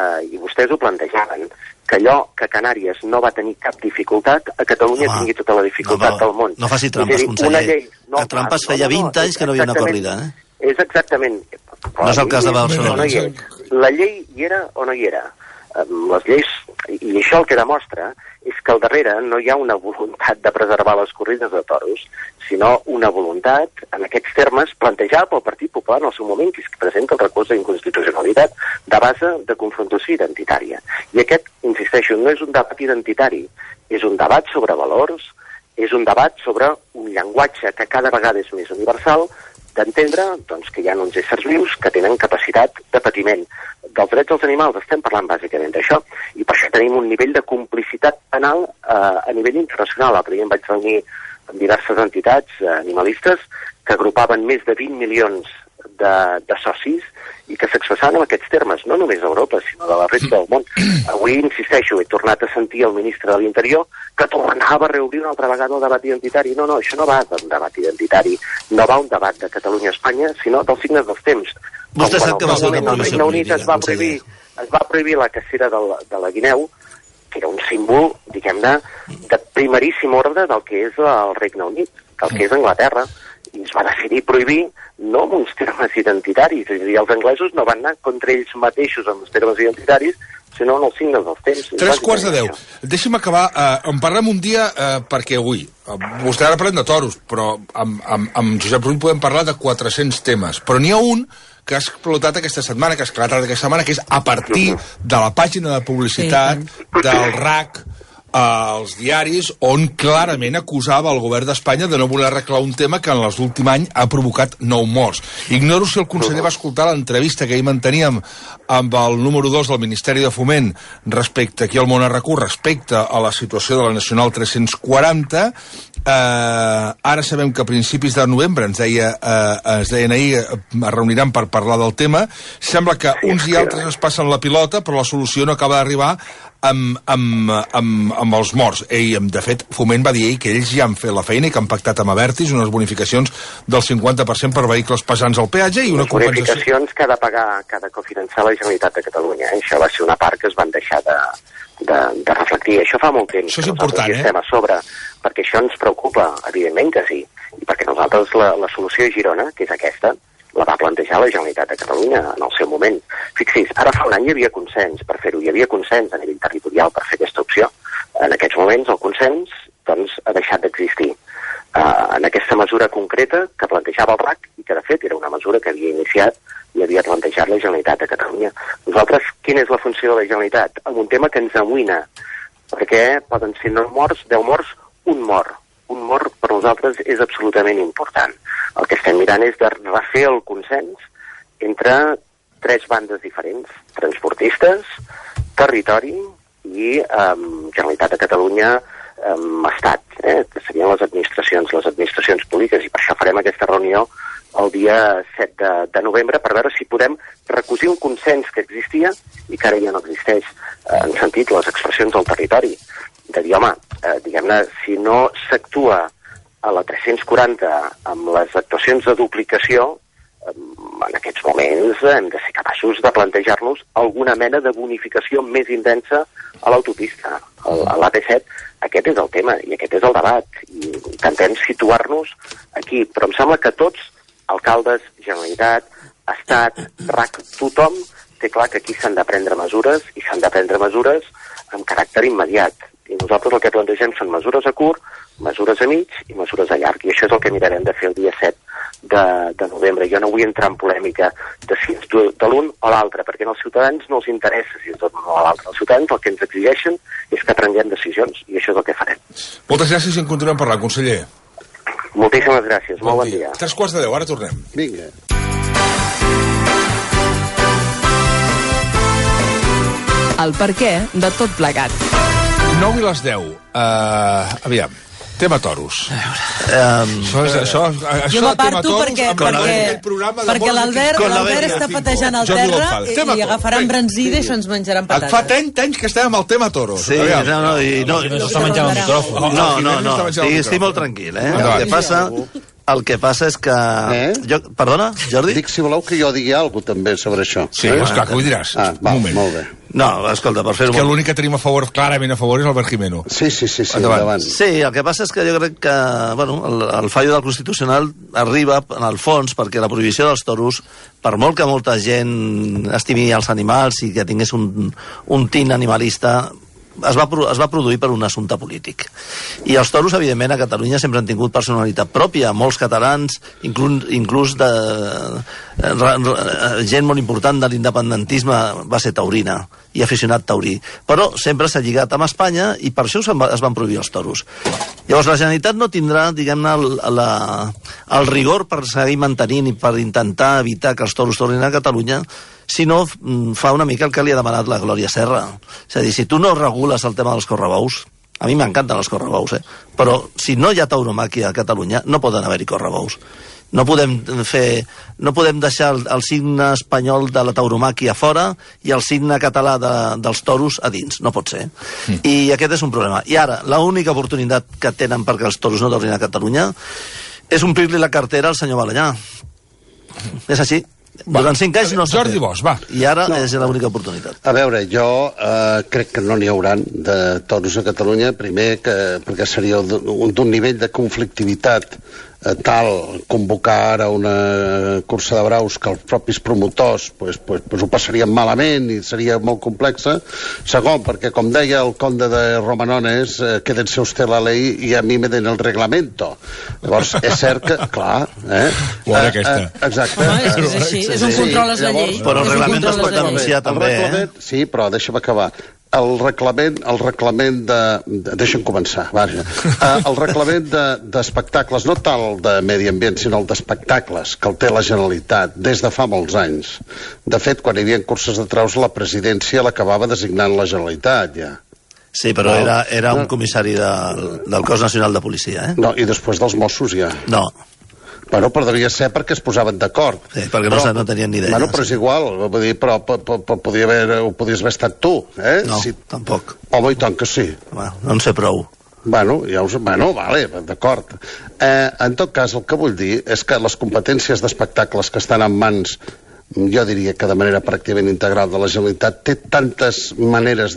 i vostès ho plantejaven, que allò que Canàries no va tenir cap dificultat, a Catalunya tingui tota la dificultat del món. No faci trampes, conseller. A trampes feia 20 anys que no havia una corrida. És exactament. No és el cas de Barcelona. La llei hi era o no hi era? Les lleis, i això el que demostra és que al darrere no hi ha una voluntat de preservar les corrides de toros, sinó una voluntat, en aquests termes, plantejada pel Partit Popular en el seu moment, que es presenta el recurs d'inconstitucionalitat de base de confrontació identitària. I aquest, insisteixo, no és un debat identitari, és un debat sobre valors, és un debat sobre un llenguatge que cada vegada és més universal, d'entendre doncs, que hi ha uns éssers vius que tenen capacitat de patiment. Dels drets dels animals estem parlant bàsicament d'això, i per això tenim un nivell de complicitat penal a nivell internacional. L'altre dia em vaig reunir amb diverses entitats animalistes que agrupaven més de 20 milions de socis i que s'expressaven en aquests termes, no només a Europa, sinó de la resta del món. Avui, insisteixo, he tornat a sentir el ministre de l'Interior que tornava a reobrir una altra vegada el debat identitari. No, això no va d'un debat identitari, no va un debat de Catalunya-Espanya, sinó dels signes dels temps. Vostè sap que va ser una prohibició política. Es va prohibir la cacera de la guineu, que era un símbol, diguem-ne, de primeríssim ordre del que és el Regne Unit, del que és Anglaterra, i es va decidir prohibir no amb uns termes identitaris, és a dir, els anglesos no van anar contra ells mateixos amb els termes identitaris, sinó en els signes dels temps. 9:45. Deixi'm acabar, en parlem un dia, perquè avui, vostè ara parlem de toros, però amb Josep Rull podem parlar de 400 temes, però n'hi ha un que ha explotat aquesta setmana, que ha esclatat aquesta setmana, que és a partir de la pàgina de publicitat del RAC, als diaris, on clarament acusava el govern d'Espanya de no voler arreglar un tema que en l'últim any ha provocat 9 morts. Ignoro si el conseller va escoltar l'entrevista que ahir manteníem amb el número 2 del Ministeri de Foment respecte aquí al Món RQ, respecte a la situació de la Nacional 340. Ara sabem que a principis de novembre es deien ahir, es reuniran per parlar del tema. Sembla que uns i altres es passen la pilota, però la solució no acaba d'arribar amb els morts. De fet, Foment va dir que ells ja han fet la feina i que han pactat amb Abertis unes bonificacions del 50% per vehicles pesants al peatge i una compensació. Bonificacions que ha de pagar, que ha de cofinançar la Generalitat de Catalunya. Això va ser una part que es van deixar de reflectir. Això fa molt temps. Això és important, estem a sobre, perquè això ens preocupa, evidentment que sí, i perquè nosaltres la solució a Girona, que és aquesta, la va plantejar la Generalitat de Catalunya en el seu moment. Fixi's, ara fa un any hi havia consens per fer-ho, hi havia consens a nivell territorial per fer aquesta opció. En aquests moments el consens doncs, ha deixat d'existir. En aquesta mesura concreta que plantejava el RAC i que de fet era una mesura que havia iniciat i havia plantejat la Generalitat de Catalunya. Nosaltres, quina és la funció de la Generalitat? En un tema que ens amoïna, perquè poden ser 9 morts, 10 morts, un mort. Un mort per nosaltres és absolutament important. El que estem mirant és de refer el consens entre 3 bandes diferents, transportistes, territori i Generalitat de Catalunya, Estat, que serien les administracions públiques, i per això farem aquesta reunió el dia 7 de novembre per veure si podem recosir un consens que existia i que ara ja no existeix. En sentit, les expressions del territori, de dir, home, diguem-ne, si no s'actua a la 340 amb les actuacions de duplicació, en aquests moments hem de ser capaços de plantejar-nos alguna mena de bonificació més intensa a l'autopista. A a l'AP7, aquest és el tema i aquest és el debat. I intentem situar-nos aquí, però em sembla que tots, alcaldes, Generalitat, Estat, RAC, tothom té clar que aquí s'han de prendre mesures i s'han de prendre mesures amb caràcter immediat. I nosaltres el que plantegem són mesures a curt, mesures a mig i mesures a llarg. I això és el que mirarem de fer el dia 7 de novembre. Jo no vull entrar en polèmica de si és de l'un o l'altre, perquè als ciutadans no els interessa si és de l'un o l'altre. Els ciutadans el que ens exigeixen és que prenguem decisions, i això és el que farem. Moltes gràcies i en continuem parlant, conseller. Moltíssimes gràcies, molt bon dia. 3:15, ara tornem. Vinga. El perquè de tot plegat. 9 i les 10. Aviam. Tema toros. Jo m'aparto perquè l'Albert està patejant al terra i agafaran embranzida i se'ns menjaran patates. Fa 30 anys que estem amb el tema toros. Sí, no està menjant el micròfon. No, estic molt tranquil, El que passa és que... Perdona, Jordi? Dic, si voleu que jo digui alguna cosa també sobre això. Sí, esclar, que ho diràs. Un moment. Molt bé. No, escolta, per fer-ho... És que l'únic que tenim a favor, clarament a favor, és Albert Jimeno. Sí, endavant. Sí, el que passa és que jo crec que el fallo del Constitucional arriba, en el fons, perquè la prohibició dels toros, per molt que molta gent estimi els animals i que tingués un tint animalista, es va produir per un assumpte polític. I els toros, evidentment, a Catalunya sempre han tingut personalitat pròpia. Molts catalans, inclús de gent molt important de l'independentisme, va ser taurina i aficionat taurí. Però sempre s'ha lligat amb Espanya i per això es van prohibir els toros. Llavors, la Generalitat no tindrà, diguem-ne, el rigor per seguir mantenint i per intentar evitar que els toros tornin a Catalunya, si no fa una mica el que li ha demanat la Glòria Serra. És a dir, si tu no regules el tema dels correbous, a mi m'encanten els correbous, però si no hi ha tauromàquia a Catalunya, no poden haver-hi correbous. No podem deixar el signe espanyol de la tauromàquia fora i el signe català dels toros a dins. No pot ser. I aquest és un problema. I ara, l'única oportunitat que tenen perquè els toros no tornin a Catalunya és omplir-li la cartera al senyor Balañà. És així. Durant 5 anys no s'ha fet. Jordi Bosch, va. I ara és l'única oportunitat. A veure, jo crec que no n'hi hauran de toros a Catalunya, primer perquè seria d'un nivell de conflictivitat tal convocar ara una cursa de braus que els propis promotors pues ho passarien malament i seria molt complexa. Segon, perquè com deia el conde de Romanones, quédense usted la ley y a mí me den el reglamento. Llavors, és cert que, clar... Exacte. És així, és un control a la llei. Però el reglament es pot denunciar també, Sí, però deixa'm acabar. El reglament deixa'm començar, vaja. El reglament d'espectacles, no tal de medi ambient, sinó el d'espectacles, que el té la Generalitat des de fa molts anys. De fet, quan hi havia curses de traus, la presidència l'acabava designant la Generalitat, ja. Sí, però era un comissari del Cos Nacional de Policia, No, i després dels Mossos, ja. No. Bueno, però devia ser perquè es posaven d'acord. Sí, perquè no tenien ni idea. Bueno, però és igual, vull dir, però ho podies haver estat tu, No, tampoc. Home, i tant que sí. Bueno, no en sé prou. Bueno, vale, d'acord. En tot cas, el que vull dir és que les competències d'espectacles que estan en mans, jo diria que de manera pràcticament integral de la Generalitat, té tantes maneres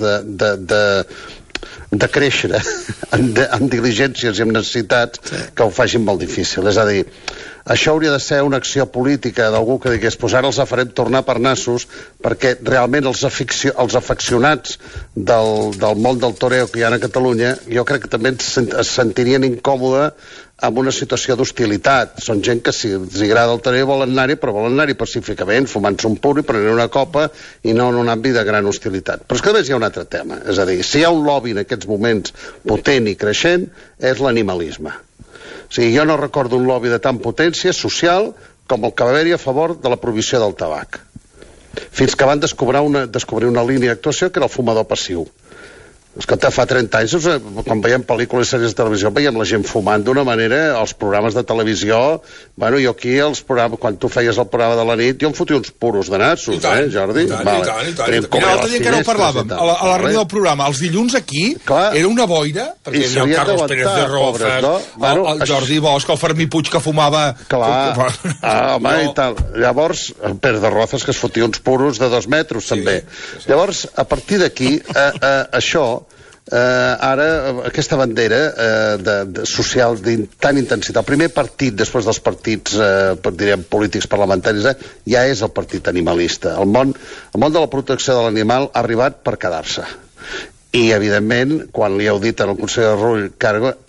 de créixer amb diligències i amb necessitats que ho facin molt difícil. És a dir, això hauria de ser una acció política d'algú que digués, pues ara els farem tornar per nassos, perquè realment els afeccionats del món del toreo que hi ha a Catalunya, jo crec que també es sentirien incòmodes amb una situació d'hostilitat. Són gent que si els agrada el toreo volen anar-hi, però volen anar-hi pacíficament, fumant-se un puro i prenent una copa i no en un àmbit de gran hostilitat. Però és que a més hi ha un altre tema. És a dir, si hi ha un lobby en aquests moments potent i creixent, és l'animalisme. O sigui, jo no recordo un lobby de tan potència social com el que va haver-hi a favor de la prohibició del tabac. Fins que van descobrir una línia d'actuació que era el fumador passiu. Escolta, fa 30 anys, quan veiem pel·lícules i sèries de televisió, veiem la gent fumant d'una manera, els programes de televisió, bueno, jo aquí, quan tu feies el programa de la nit, jo em fotia uns puros de nassos, Jordi? I tant. Mira, l'altre dia que no parlàvem, a la ràdio del programa, els dilluns aquí, era una boira, perquè hi ha el Carlos Pérez de Rozas, el Jordi Bosch, el Fermí Puig que fumava... Clar, home, i tal. Llavors, el Pérez de Rozas que es fotia uns puros de 2 metres, també. Llavors, a partir d'aquí, això ara aquesta bandera social tan intensitat. El primer partit, després dels partits diríem polítics parlamentaris, ja és el partit animalista. El món de la protecció de l'animal ha arribat per quedar-se. I, evidentment, quan li heu dit al conseller Rull que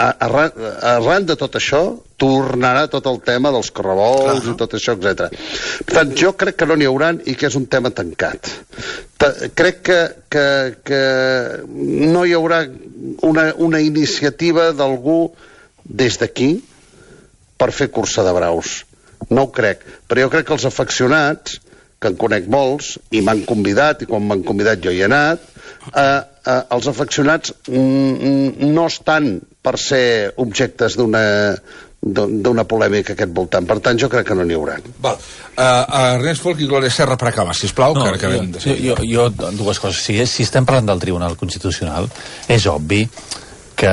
arran de tot això tornarà tot el tema dels correvols i tot això, etc. Per tant, jo crec que no n'hi haurà i que és un tema tancat. Crec que no hi haurà una iniciativa d'algú des d'aquí per fer cursa de braus. No ho crec. Però jo crec que els afeccionats, que en conec molts, i m'han convidat, i quan m'han convidat jo hi he anat, els afeccionats no estan per ser objectes d'una polèmica a aquest voltant. Per tant, jo crec que no n'hi haurà. Ernest Folk i Glòria Serra per acabar, sisplau, que acabem de seguir. Jo, dues coses. Si estem parlant del Tribunal Constitucional, és obvi que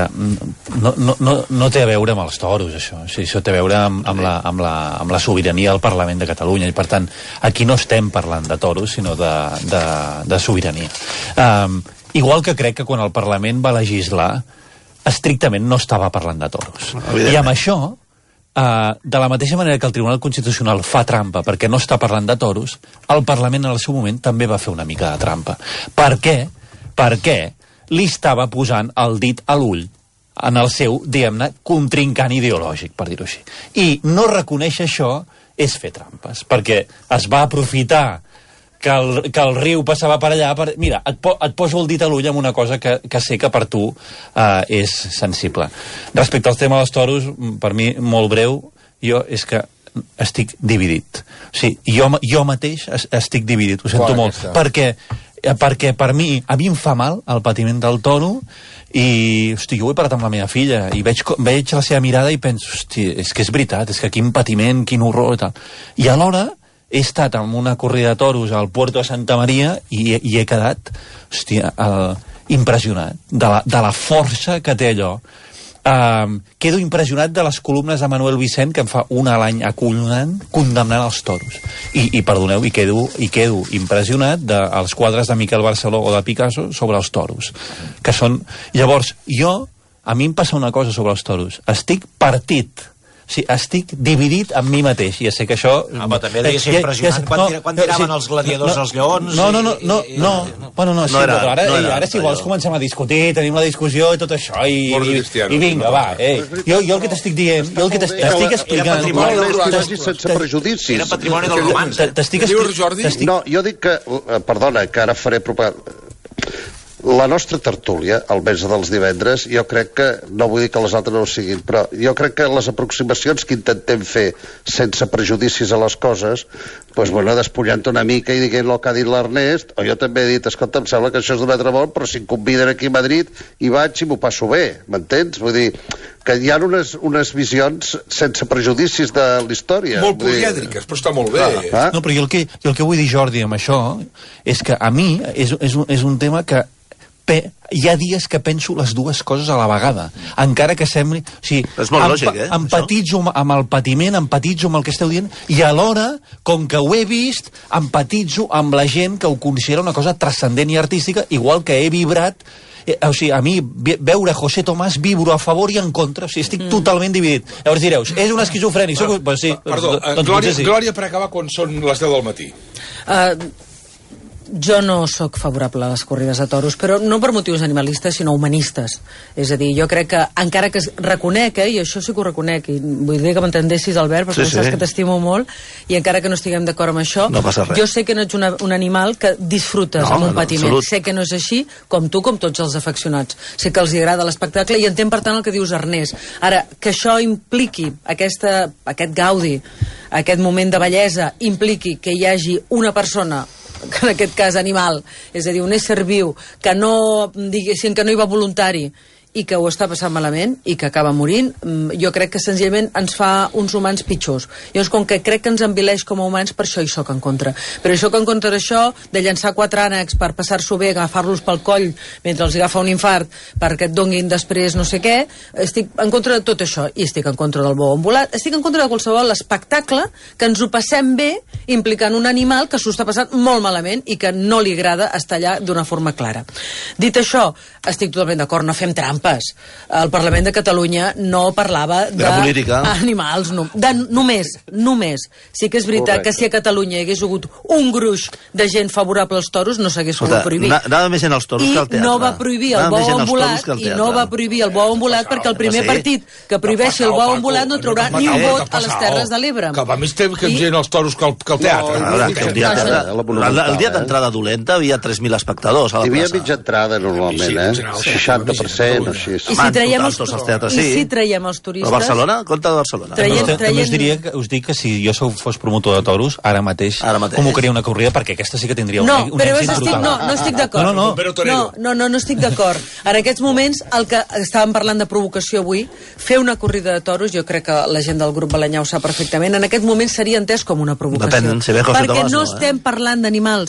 no té a veure amb els toros, això. O sigui, això té a veure amb la sobirania del Parlament de Catalunya, i per tant, aquí no estem parlant de toros, sinó de sobirania. Igual que crec que quan el Parlament va legislar, estrictament no estava parlant de toros. I amb això, de la mateixa manera que el Tribunal Constitucional fa trampa perquè no està parlant de toros, el Parlament en el seu moment també va fer una mica de trampa. Per què? Perquè li estava posant el dit a l'ull en el seu, diguem-ne, contrincant ideològic, per dir-ho així. I no reconèixer això és fer trampes, perquè es va aprofitar que el riu passava per allà. Mira, et poso el dit a l'ull amb una cosa que sé que per tu és sensible. Respecte al tema dels toros, per mi, molt breu, jo és que estic dividit. O sigui, jo mateix estic dividit, ho sento molt, perquè per mi, a mi em fa mal el patiment del toro, i hosti, jo ho he parlat amb la meva filla i veig la seva mirada i penso, hosti, és que és veritat, és que quin patiment, quin horror i tal. I alhora he estat en una corrida de toros al Puerto de Santa Maria i he quedat, hòstia, impressionat de la força que té allò. Quedo impressionat de les columnes de Manuel Vicent, que em fa una a l'any condemnant els toros. I perdoneu, i quedo impressionat dels quadres de Miquel Barceló o de Picasso sobre els toros. Que són... Llavors, a mi em passa una cosa sobre els toros. Estic partit. O sigui, estic dividit amb mi mateix. Ja sé que això... Home, també devia ser impressionant quan tiraven els gladiadors als lleons... No, ara si vols comencem a discutir, tenim la discussió i tot això, i vinga, va, jo el que t'estic dient, jo el que t'estic explicant... Sense prejudicis. Era patrimoni dels romans. No, jo dic que... Perdona, que ara faré propaganda. La nostra tertúlia, el mes dels divendres, jo crec que, no vull dir que les altres no ho siguin, però jo crec que les aproximacions que intentem fer sense prejudicis a les coses, doncs, bueno, despullant una mica i dient el que ha dit l'Ernest, o jo també he dit, escolta, em sembla que això és d'un altre món, però si em conviden aquí a Madrid i vaig i m'ho passo bé, m'entens? Vull dir, que hi ha unes visions sense prejudicis de la història. Molt polièdriques, però està molt bé. No, però jo el que vull dir, Jordi, amb això, és que a mi és un tema que hi ha dies que penso les dues coses a la vegada, encara que sembli... O sigui, és molt lògic, empatitzo amb el patiment, empatitzo amb el que esteu dient, i alhora, com que ho he vist, empatitzo amb la gent que ho considera una cosa transcendent i artística, igual que he vibrat... O sigui, a mi veure José Tomàs vibro a favor i en contra, o sigui, estic totalment dividit. Llavors direus, és un esquizofrènic. Sí, perdó, Glòria, per acabar, quan són les 10 del matí? Jo no sóc favorable a les corrides de toros, però no per motius animalistes, sinó humanistes. És a dir, jo crec que, encara que reconec, i això sí que ho reconec, i vull dir que m'entendessis, Albert, perquè saps que t'estimo molt, i encara que no estiguem d'acord amb això, jo sé que no ets un animal que disfrutes amb un patiment. Sé que no és així, com tu, com tots els afeccionats. Sé que els agrada l'espectacle i entenc, per tant, el que dius, Ernest. Ara, que això impliqui aquest gaudi, aquest moment de bellesa, impliqui que hi hagi una persona, que en aquest cas animal, és a dir, un ésser viu, que no, diguéssim, que no hi va voluntari i que ho està passant malament i que acaba morint, jo crec que senzillament ens fa uns humans pitjors. Llavors, com que crec que ens envileix com a humans, per això hi soc en contra. Però això que en contra d'això, de llançar 4 ànecs per passar-s'ho bé, agafar-los pel coll mentre els agafa un infart perquè et donguin després no sé què, estic en contra de tot això, i estic en contra del bou embolat, estic en contra de qualsevol espectacle que ens ho passem bé implicant un animal que s'ho està passant molt malament i que no li agrada estar allà d'una forma clara. Dit això, estic totalment d'acord, no fem trampes. El Parlament de Catalunya no parlava d'animals, només. Sí que és veritat que si a Catalunya hi hagués hagut un gruix de gent favorable als toros, no s'hagués pogut prohibir. Nada més en els toros que al teatre. I no va prohibir el bou embolat, perquè el primer partit que prohibeixi el bou embolat no traurà ni un vot a les Terres de l'Ebre. Que va més temps que gent als toros que al teatre. El dia d'entrada dolenta havia 3.000 espectadors a la plaça. Hi havia mitja entrada normalment, 60%. I si traiem els turistes... Però Barcelona? Compte de Barcelona. Us dic que si jo fos promotor de toros, ara mateix convocaria una corrida, perquè aquesta sí que tindria un èxit brutal. No estic d'acord. No estic d'acord. En aquests moments, el que estàvem parlant de provocació avui, fer una corrida de toros, jo crec que la gent del grup Balanyà ho sap perfectament, en aquest moment seria entès com una provocació. Perquè no estem parlant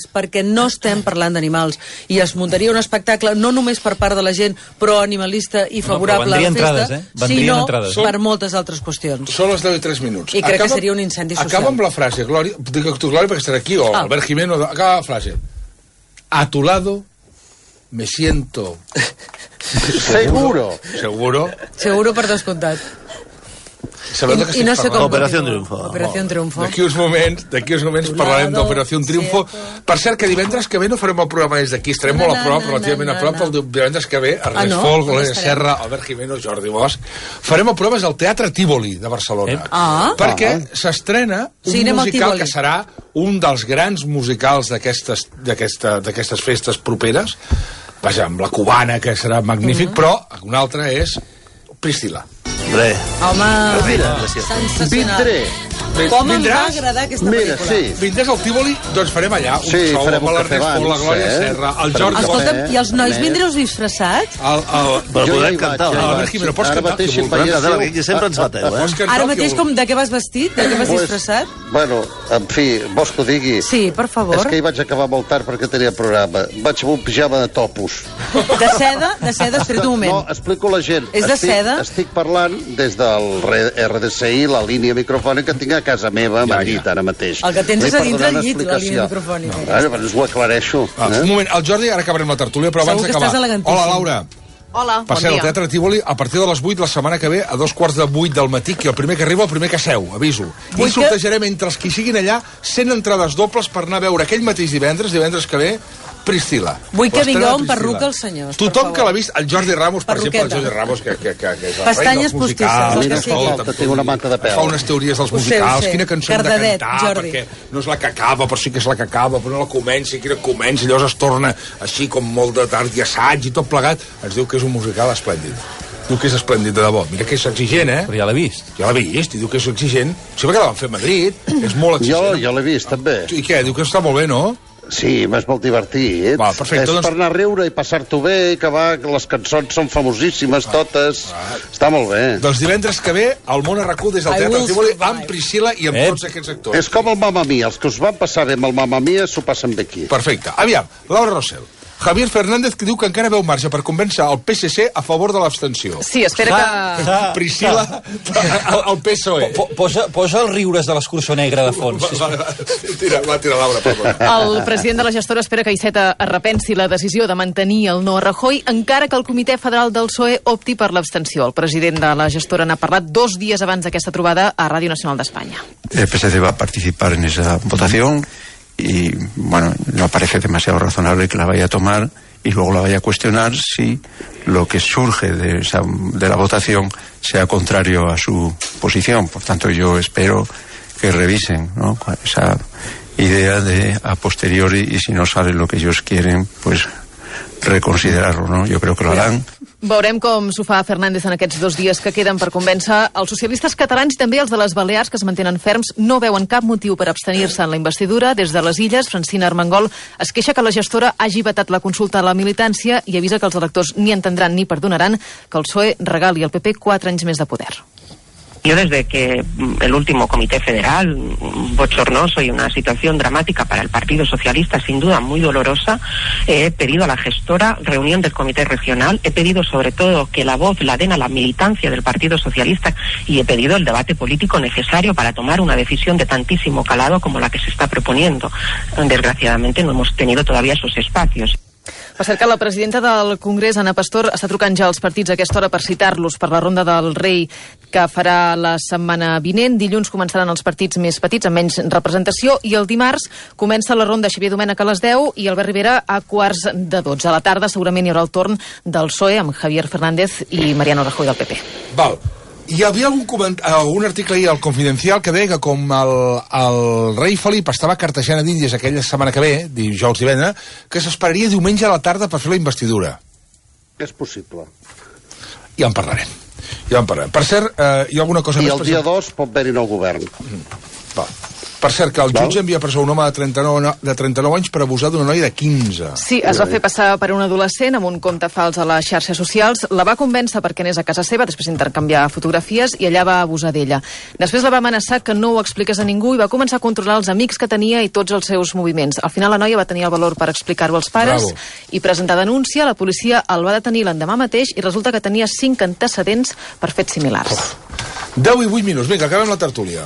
d'animals, i es muntaria un espectacle no només per part de la gent pro-animalista i favorable a la festa, sinó per moltes altres qüestions. Són les 10:03 minuts. I crec que seria un incendi social. Acaba amb la frase, Glòria, dic tu, Glòria, perquè estarà aquí, o Albert Jimeno, acaba la frase. A tu lado me siento... Seguro. Seguro per descomptat. I no sé com Operació Triunfo. D'aquí uns moments parlarem d'Operació Triunfo. Per cert, que divendres que ve no farem el programa des d'aquí, estarem molt a prop, relativament a prop, el divendres que ve, Ernest Folk, Glòria Serra, Albert Jimeno, Jordi Bosch. Farem el programa al Teatre Tívoli de Barcelona, perquè s'estrena un musical que serà un dels grans musicals d'aquestes festes properes, vaja, amb la cubana, que serà magnífic, però un altre és Priscila. Home, sensacional. Com em va agradar aquesta pel·lícula. Vindràs al Tívoli, doncs farem allà un show amb l'Ernest Folk, la Glòria Serra, el Jordi Bosch. Escolta'm, i els nois vindreu disfressats? Però podem cantar. Albert Jimeno, pots cantar? Sempre ens bateu, Ara mateix, de què vas vestit? De què vas disfressat? Bueno, en fi, vols que ho digui? Sí, per favor. És que hi vaig acabar molt tard perquè tenia programa. Vaig amb un pijama de topos. De seda? Espera't un moment. No, explico a la gent. És de seda? Estic parlant des del RDCI, la línia microfònica, tinc a casa meva, a llit, ara mateix. El que tens és a dintre el llit, la línia microfònica. Ara, us ho aclareixo. Un moment, el Jordi, ara acabarem la tertúlia, però abans d'acabar... Hola, Laura. Hola, per cert, el Teatre Tívoli, a partir de les 8 la setmana que ve, a 7:45 del matí, que el primer que arriba, el primer que seu, aviso. I sortejarem entre els que hi siguin allà 100 entrades dobles per anar a veure aquell mateix divendres que ve, Priscila. Vull que vingueu amb perruca els senyors. Tothom que l'ha vist, el Jordi Ramos, per exemple, el Jordi Ramos, que és el rei dels musicals, tinc una manta de pèl. Fa unes teories dels musicals, quina cançó hem de cantar, perquè no és la que acaba, però sí que és la que acaba, però no la comença, i quina comença, i llavors es torna així com molt de tard i assaig i tot plegat. Ens diu que és un musical esplèndid. Diu que és esplèndid de debò. Mira que és exigent, Però ja l'ha vist. Ja l'ha vist, i diu que és exigent. Sí, perquè la van fer a Madrid, és molt exigent. Jo l'he vist, també. I què? Diu que està molt bé, no? Sí, és molt divertit. És per anar a riure i passar-t'ho bé, i que les cançons són famosíssimes totes. Està molt bé. Doncs divendres que ve, al Món Arracú, des del Teatre Tívoli, amb Priscila i amb tots aquests actors. És com el Mamma Mia. Els que us van passar bé amb el Mamma Mia s'ho passen bé aquí. Perfecte. Aviam, Laura Rossell. Javier Fernández, que diu que encara veu marge per convèncer el PSC a favor de l'abstenció. Sí, espera que... Priscila, el PSOE. Posa els riures de l'escurçó negra de fons. Va tirar Laura, per favor. El president de la gestora espera que Iceta es repensi la decisió de mantenir el no a Rajoy, encara que el Comitè Federal del PSOE opti per l'abstenció. El president de la gestora n'ha parlat 2 dies abans d'aquesta trobada a Ràdio Nacional d'Espanya. El PSC va a participar en esa votación. Y bueno, no parece demasiado razonable que la vaya a tomar y luego la vaya a cuestionar si lo que surge de la votación sea contrario a su posición. Por tanto, yo espero que revisen, ¿no?, esa idea de a posteriori, y si no sale lo que ellos quieren, pues reconsiderarlo, ¿no? Yo creo que lo harán. Veurem com s'ho fa Fernández en aquests 2 dies que queden per convèncer els socialistes catalans i també els de les Balears, que es mantenen ferms, no veuen cap motiu per abstenir-se en la investidura. Des de les Illes, Francina Armengol es queixa que la gestora hagi vetat la consulta a la militància i avisa que els electors ni entendran ni perdonaran que el PSOE regali al PP 4 anys més de poder. Yo desde que el último comité federal, bochornoso y una situación dramática para el Partido Socialista, sin duda muy dolorosa, he pedido a la gestora reunión del comité regional, he pedido sobre todo que la voz la den a la militancia del Partido Socialista y he pedido el debate político necesario para tomar una decisión de tantísimo calado como la que se está proponiendo. Desgraciadamente no hemos tenido todavía esos espacios. Per cert que la presidenta del Congrés, Ana Pastor, està trucant ja als partits a aquesta hora per citar-los per la ronda del rei que farà la setmana vinent. Dilluns començaran els partits més petits, amb menys representació, i el dimarts comença la ronda Xavier Domènech a les 10 i Albert Rivera a 11:15. A la tarda segurament hi haurà el torn del PSOE amb Javier Fernández i Mariano Rajoy del PP. Val. Hi havia algun article ahir al Confidencial que deia que com el rei Felip estava a Cartagena d'Índies aquella setmana que ve, dijous divendres, que s'esperaria diumenge a la tarda per fer la investidura. És possible. Ja en parlarem. Per cert, hi ha alguna cosa més... I el dia 2 pot haver-hi nou govern. Va. Per cert, que el jutge envia a presó un home de 39 anys per abusar d'una noia de 15. Sí, es va fer passar per un adolescent amb un compte fals a les xarxes socials, la va convèncer perquè anés a casa seva, després d'intercanviar fotografies, i allà va abusar d'ella. Després la va amenaçar que no ho expliqués a ningú i va començar a controlar els amics que tenia i tots els seus moviments. Al final la noia va tenir el valor per explicar-ho als pares i presentar denúncia. La policia el va detenir l'endemà mateix i resulta que tenia 5 antecedents per fets similars. 10 i 8 minuts. Vinga, acabem la tertúlia.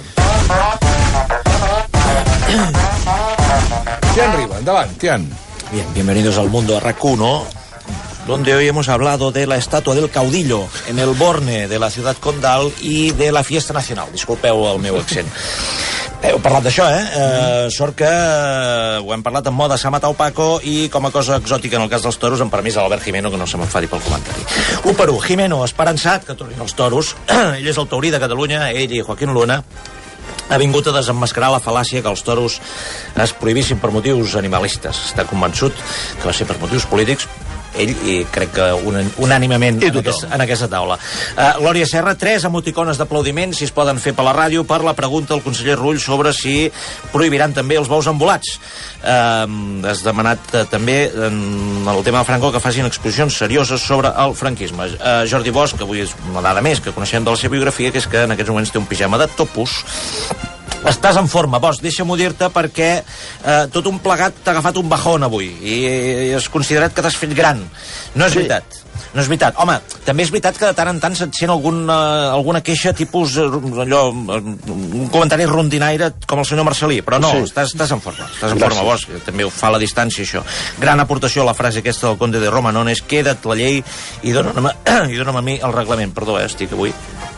Tian Riba, endavant, Tian. Bien, bienvenidos al mundo RAC1, donde hoy hemos hablado de la estatua del caudillo en el Borne de la ciudad condal y de la fiesta nacional. Disculpeu el meu accent. Heu parlat d'això, sort que ho hem parlat en mode s'ha matat Paco i com a cosa exòtica en el cas dels toros, amb permís de l'Albert Jimeno, que no se m'enfadi pel comentari. 1-1. Jimeno, esperançat que tornin els toros. Ell és el taurí de Catalunya, ell i Joaquín Luna ha vingut a desemmascarar la fal·làcia que els toros es prohibissin per motius animalistes. Està convençut que va ser per motius polítics, ell i crec que unànimement en aquesta taula. Glòria Serra, 3 emoticones d'aplaudiments, si es poden fer per la ràdio, per la pregunta al conseller Rull sobre si prohibiran també els bous embolats. Has demanat també en el tema de Franco que facin exposicions serioses sobre el franquisme. Jordi Bosch, que avui és una dada més que coneixem de la seva biografia, que és que en aquests moments té un pijama de topus. Estàs en forma, Bosch, deixa'm-ho dir-te perquè tot un plegat t'ha agafat un bajón avui i has considerat que t'has fet gran. No és veritat. No és veritat. Home, també és veritat que de tant en tant se't sent alguna queixa tipus allò, un comentari rondinaire com el senyor Marcelí, però no, estàs en forma. Estàs en forma, Bosch, també ho fa a la distància, això. Gran aportació a la frase aquesta del conde de Romanones, queda't la llei i dona'm a mi el reglament. Perdó, estic avui.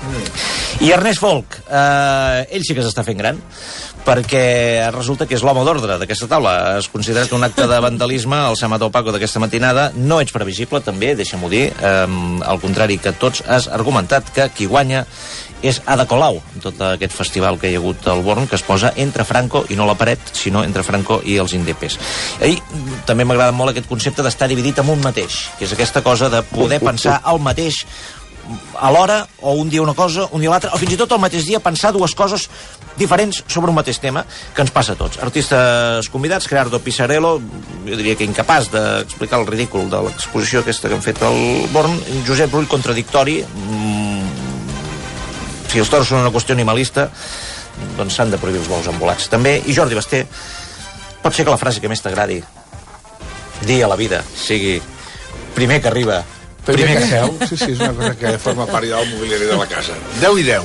I Ernest Folk, ell sí que s'està fent gran, perquè resulta que és l'home d'ordre d'aquesta taula. Es considera que un acte de vandalisme al Sant Mateu Paco d'aquesta matinada no ets previsible, també, deixa'm-ho dir, al contrari que tots has argumentat que qui guanya és Ada Colau, tot aquest festival que hi ha hagut al Born, que es posa entre Franco i no la paret, sinó entre Franco i els indepes. I també m'agrada molt aquest concepte d'estar dividit en un mateix, que és aquesta cosa de poder pensar el mateix alhora, o un dia una cosa, un dia l'altra, o fins i tot el mateix dia pensar dues coses diferents sobre un mateix tema, que ens passa a tots. Artistes convidats, Gerardo Pisarello, jo diria que incapaç d'explicar el ridícul de l'exposició aquesta que han fet al Born, Josep Rull, contradictori, si els toros són una qüestió animalista, doncs s'han de prohibir els bous embolats. També, i Jordi Basté, pot ser que la frase que més t'agradi dir a la vida sigui primer que arriba, primer que seu. Sí, és una cosa que forma part del mobiliari de la casa. 10 i 10.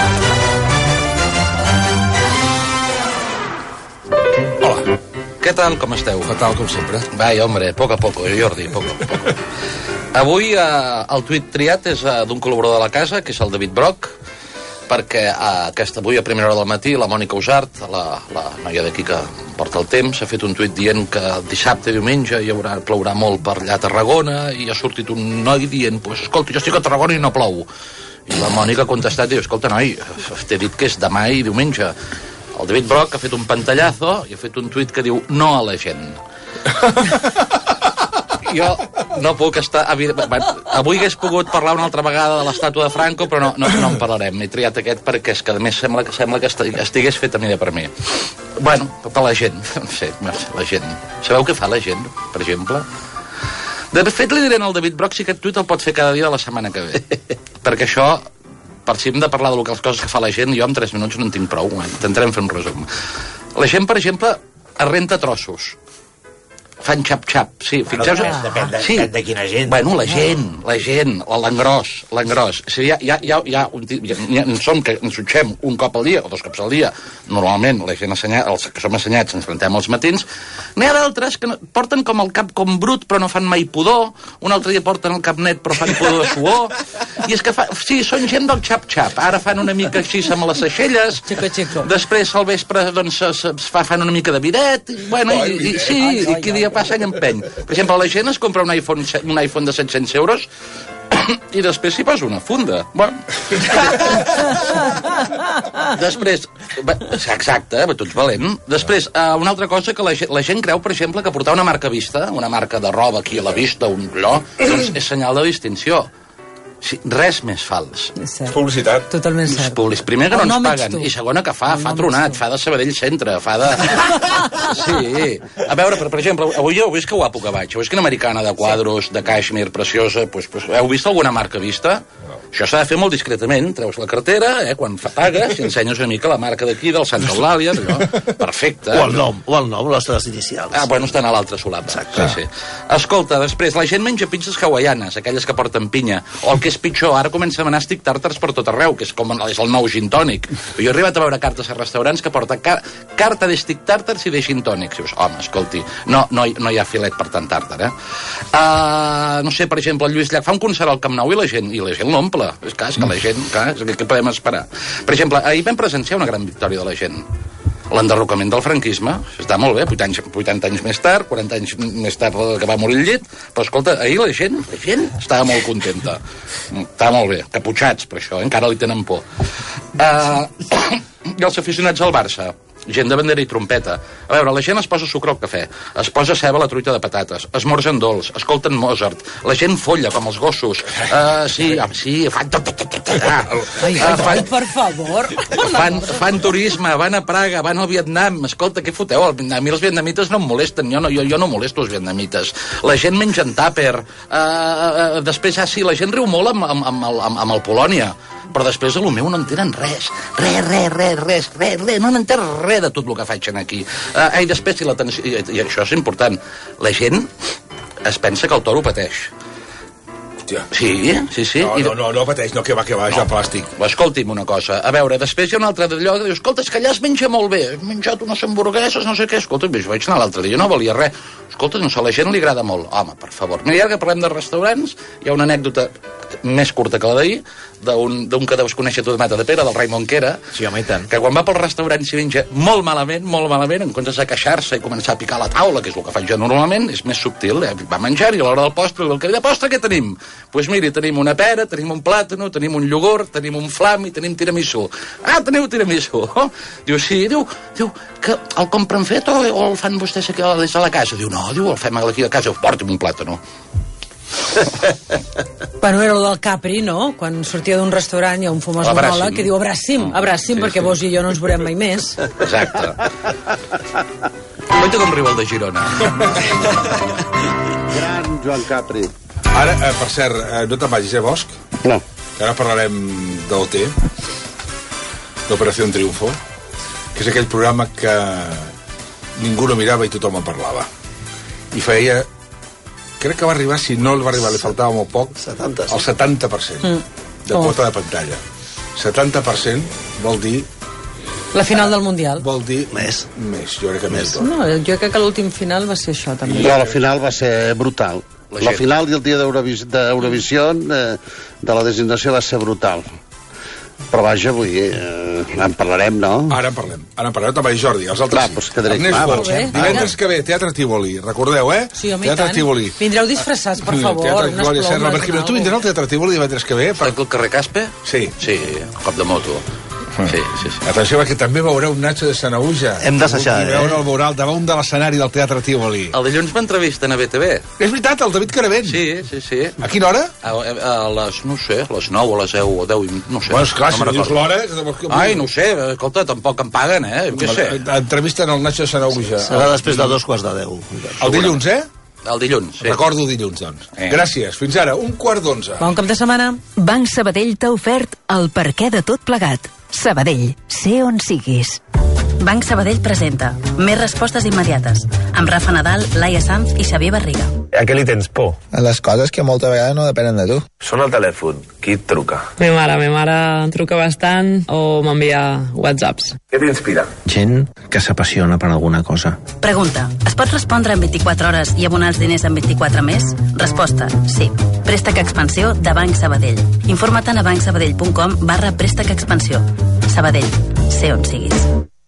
Hola. ¿Qué tal? Com esteu? Fatal, com sempre. Vaya, hombre, poco a poco, Jordi, poco a poco. Avui el tuit triat és d'un col·laborador de la casa, que és el David Brock, perquè avui a primera hora del matí la Mònica Usart, la noia d'aquí que porta el temps, ha fet un tuit dient que dissabte i diumenge plourà molt per allà a Tarragona, i ha sortit un noi dient, pues, escolta, jo estic a Tarragona i no plou. I la Mònica ha contestat i diu, escolta, noi, t'he dit que és demà i diumenge. El David Brock ha fet un pantallazo i ha fet un tuit que diu no a la gent. jo no puc estar... Avui hagués pogut parlar una altra vegada de l'estàtua de Franco, però no en parlarem. M'he triat aquest perquè és que, a més, sembla que estigués fet a mida per mi. Bueno, per la gent. No sé, la gent. Sabeu què fa la gent, per exemple? De fet, li diré al David Brock si aquest tuit el pot fer cada dia de la setmana que ve. Perquè això, per si hem de parlar de les coses que fa la gent, jo en 3 minuts no en tinc prou. Intentarem fer un resum. La gent, per exemple, es renta trossos. Fan xap-xap, sí, fixeu-vos... Depèn de quina gent. Bueno, la gent, l'engròs. Si en som que ens dutxem un cop al dia, o 2 cops al dia, normalment la gent els que som assenyats ens rentem als matins, n'hi ha d'altres que porten com el cap com brut però no fan mai pudor, un altre dia porten el cap net però fan pudor de suor, i és que sí, són gent del xap-xap, ara fan una mica així amb les aixelles, després al vespre doncs fan una mica de videt, i qui dia passa i empeny. Per exemple, la gent es compra un iPhone de 700 euros i després s'hi posa una funda. Bueno. Després, exacte, tu ets valent. Després, una altra cosa que la gent creu, per exemple, que portar una marca vista, una marca de roba aquí a la vista, doncs és senyal de distinció. Sí, res més fals. És publicitat. Totalment cert. Primer que no ens paguen, i segona que fa tronat, fa de Sabadell Centre, fa de... Sí. A veure, per exemple, avui heu vist que guapo que vaig. Heu vist que una americana de quadros, de cashmere, preciosa, heu vist alguna marca vista? Això s'ha de fer molt discretament, treus la cartera, quan pagues, i ensenyes una mica la marca d'aquí, del Santa Eulàlia, allò, perfecte. O el nom, les teves inicials. Bueno, estan a l'altra solapa. Exacte. Sí. Escolta, després, la gent menja pizzas hawaianes, aquelles que porten pinya, o el que és pitjor, ara comença a manar stick tàrtars per tot arreu, que és el nou gin tònic. Jo he arribat a veure cartes a restaurants que porta carta de stick tàrtars i de gin tònic. Si dius, home, escolti, no hi ha filet per tant tàrtar, no sé, per exemple, el Lluís Llach fa un concert al Camp Nou i la gent l'omple. És que la gent, què podem esperar? Per exemple, ahir vam presenciar una gran victòria de la gent. L'enderrocament del franquisme, està molt bé, 80 anys més tard, 40 anys més tard que va morir el llit, però escolta, ahir la gent estava molt contenta. Estava molt bé, caputxats per això, encara li tenen por. I els aficionats al Barça, gent de bandera i trompeta. A veure, la gent es posa sucre al cafè, es posa ceba a la truita de patates, esmorzen dolç, escolten Mozart, la gent folla com els gossos, fan... Ai, per favor. Fan turisme, van a Praga, van al Vietnam, escolta, què foteu? A mi els vietnamites no em molesten, jo no molesto els vietnamites. La gent menja en tàper, després, la gent riu molt amb el Polònia, però després a lo meu no entenen res, no n'entén res de tot el que faig aquí. I després, i això és important, la gent es pensa que el toro pateix. Sí. No pateix, no, que va, ja plàstic. Escolti'm una cosa, a veure, després hi ha un altre d'allò que diu, escolta, és que allà es menja molt bé, he menjat unes hamburgueses, no sé què, escolta, jo vaig anar l'altre dia, no valia res. Escolta, no sé, a la gent li agrada molt. Home, per favor. Mira, ara que parlem de restaurants, hi ha una anècdota més curta que la d'ahir, d'un que deus conèixer tu de Matadepera, del Raimon Quera, sí, home, i tant, que quan va pel restaurant s'hi menja molt malament, en comptes de queixar-se i començar a picar la taula, que és el que faig jo normalment, és més subtil, Va menjar i a l'hora del postre, el que diu, postre, què tenim? Doncs miri, tenim una pera, tenim un plàtano, tenim un iogurt, tenim un flam i tenim tiramisú. Teniu tiramisú? Diu, sí, diu, que el compren fet o el fan vostès aquí des de la casa? Diu, no, el fem aquí a casa, porti'm un plàtano. Bueno, era el del Capri, no? Quan sortia d'un restaurant hi ha un fumós monòleg que diu abracim, perquè vos i jo no ens veurem mai més. Exacte. Veig com riu el de Girona. Gran Joan Capri. Ara, per cert, no te'n vagis, Bosch? No. Ara parlarem d'OT, d'Operació Triunfo, que és aquell programa que ningú no mirava i tothom en parlava. I feia... Crec que va arribar, si no el va arribar, li faltava molt poc, el 70% de quota de pantalla. 70% vol dir... La final del Mundial. Vol dir més, jo crec que més. No, jo crec que l'últim final va ser això, també. No, la final va ser brutal. La final i el dia d'Eurovisió de la designació va ser brutal. Però vaja, vull dir, en parlarem, no? Ara en parlem també, Jordi. Els altres... Doncs quedaré clar. Divendres que ve, Teatre Tívoli, recordeu, Sí, home, i tant. Vindreu disfressats, per favor. Teatre Tívoli, tu vindràs al Teatre Tívoli divendres que ve? El carrer Caspe? Sí. Sí, cop de moto. Sí. Atenció, perquè també veureu un Nacho de Sanaúja. Hem d'assajar, El veurà davant de l'escenari del Teatre Tívoli. El dilluns m'entrevisten a BTV. És veritat, el David Caravent. Sí. A quina hora? A les, no sé, a les 9 o a les 10 o 10, no sé. Bueno, esclar, si no dius l'hora... Ai, no sé, escolta, tampoc em paguen, què sé. Entrevisten el Nacho de Sanaúja. Serà després de 2:15. El dilluns, El dilluns, sí. Recordo dilluns, doncs. Gràcies. Fins ara, 11:15. Bon cap de setmana. Banc Sabadell t'ha ofert el perquè de tot plegat. Sabadell, sé on siguis. Banc Sabadell presenta Més respostes immediates, amb Rafa Nadal, Laia Sanz i Xavier Barriga. A què li tens por? A les coses que molta vegada no depenen de tu. Sona el telèfon. Qui et truca? Mi mare em truca bastant o m'envia whatsapps. Què t'inspira? Gent que s'apassiona per alguna cosa. Pregunta, es pot respondre en 24 hores i abonar els diners en 24 més? Resposta, sí. Préstec Expansió de Banc Sabadell. Informa't a bancsabadell.com/préstec expansió. Sabadell, sé on siguis.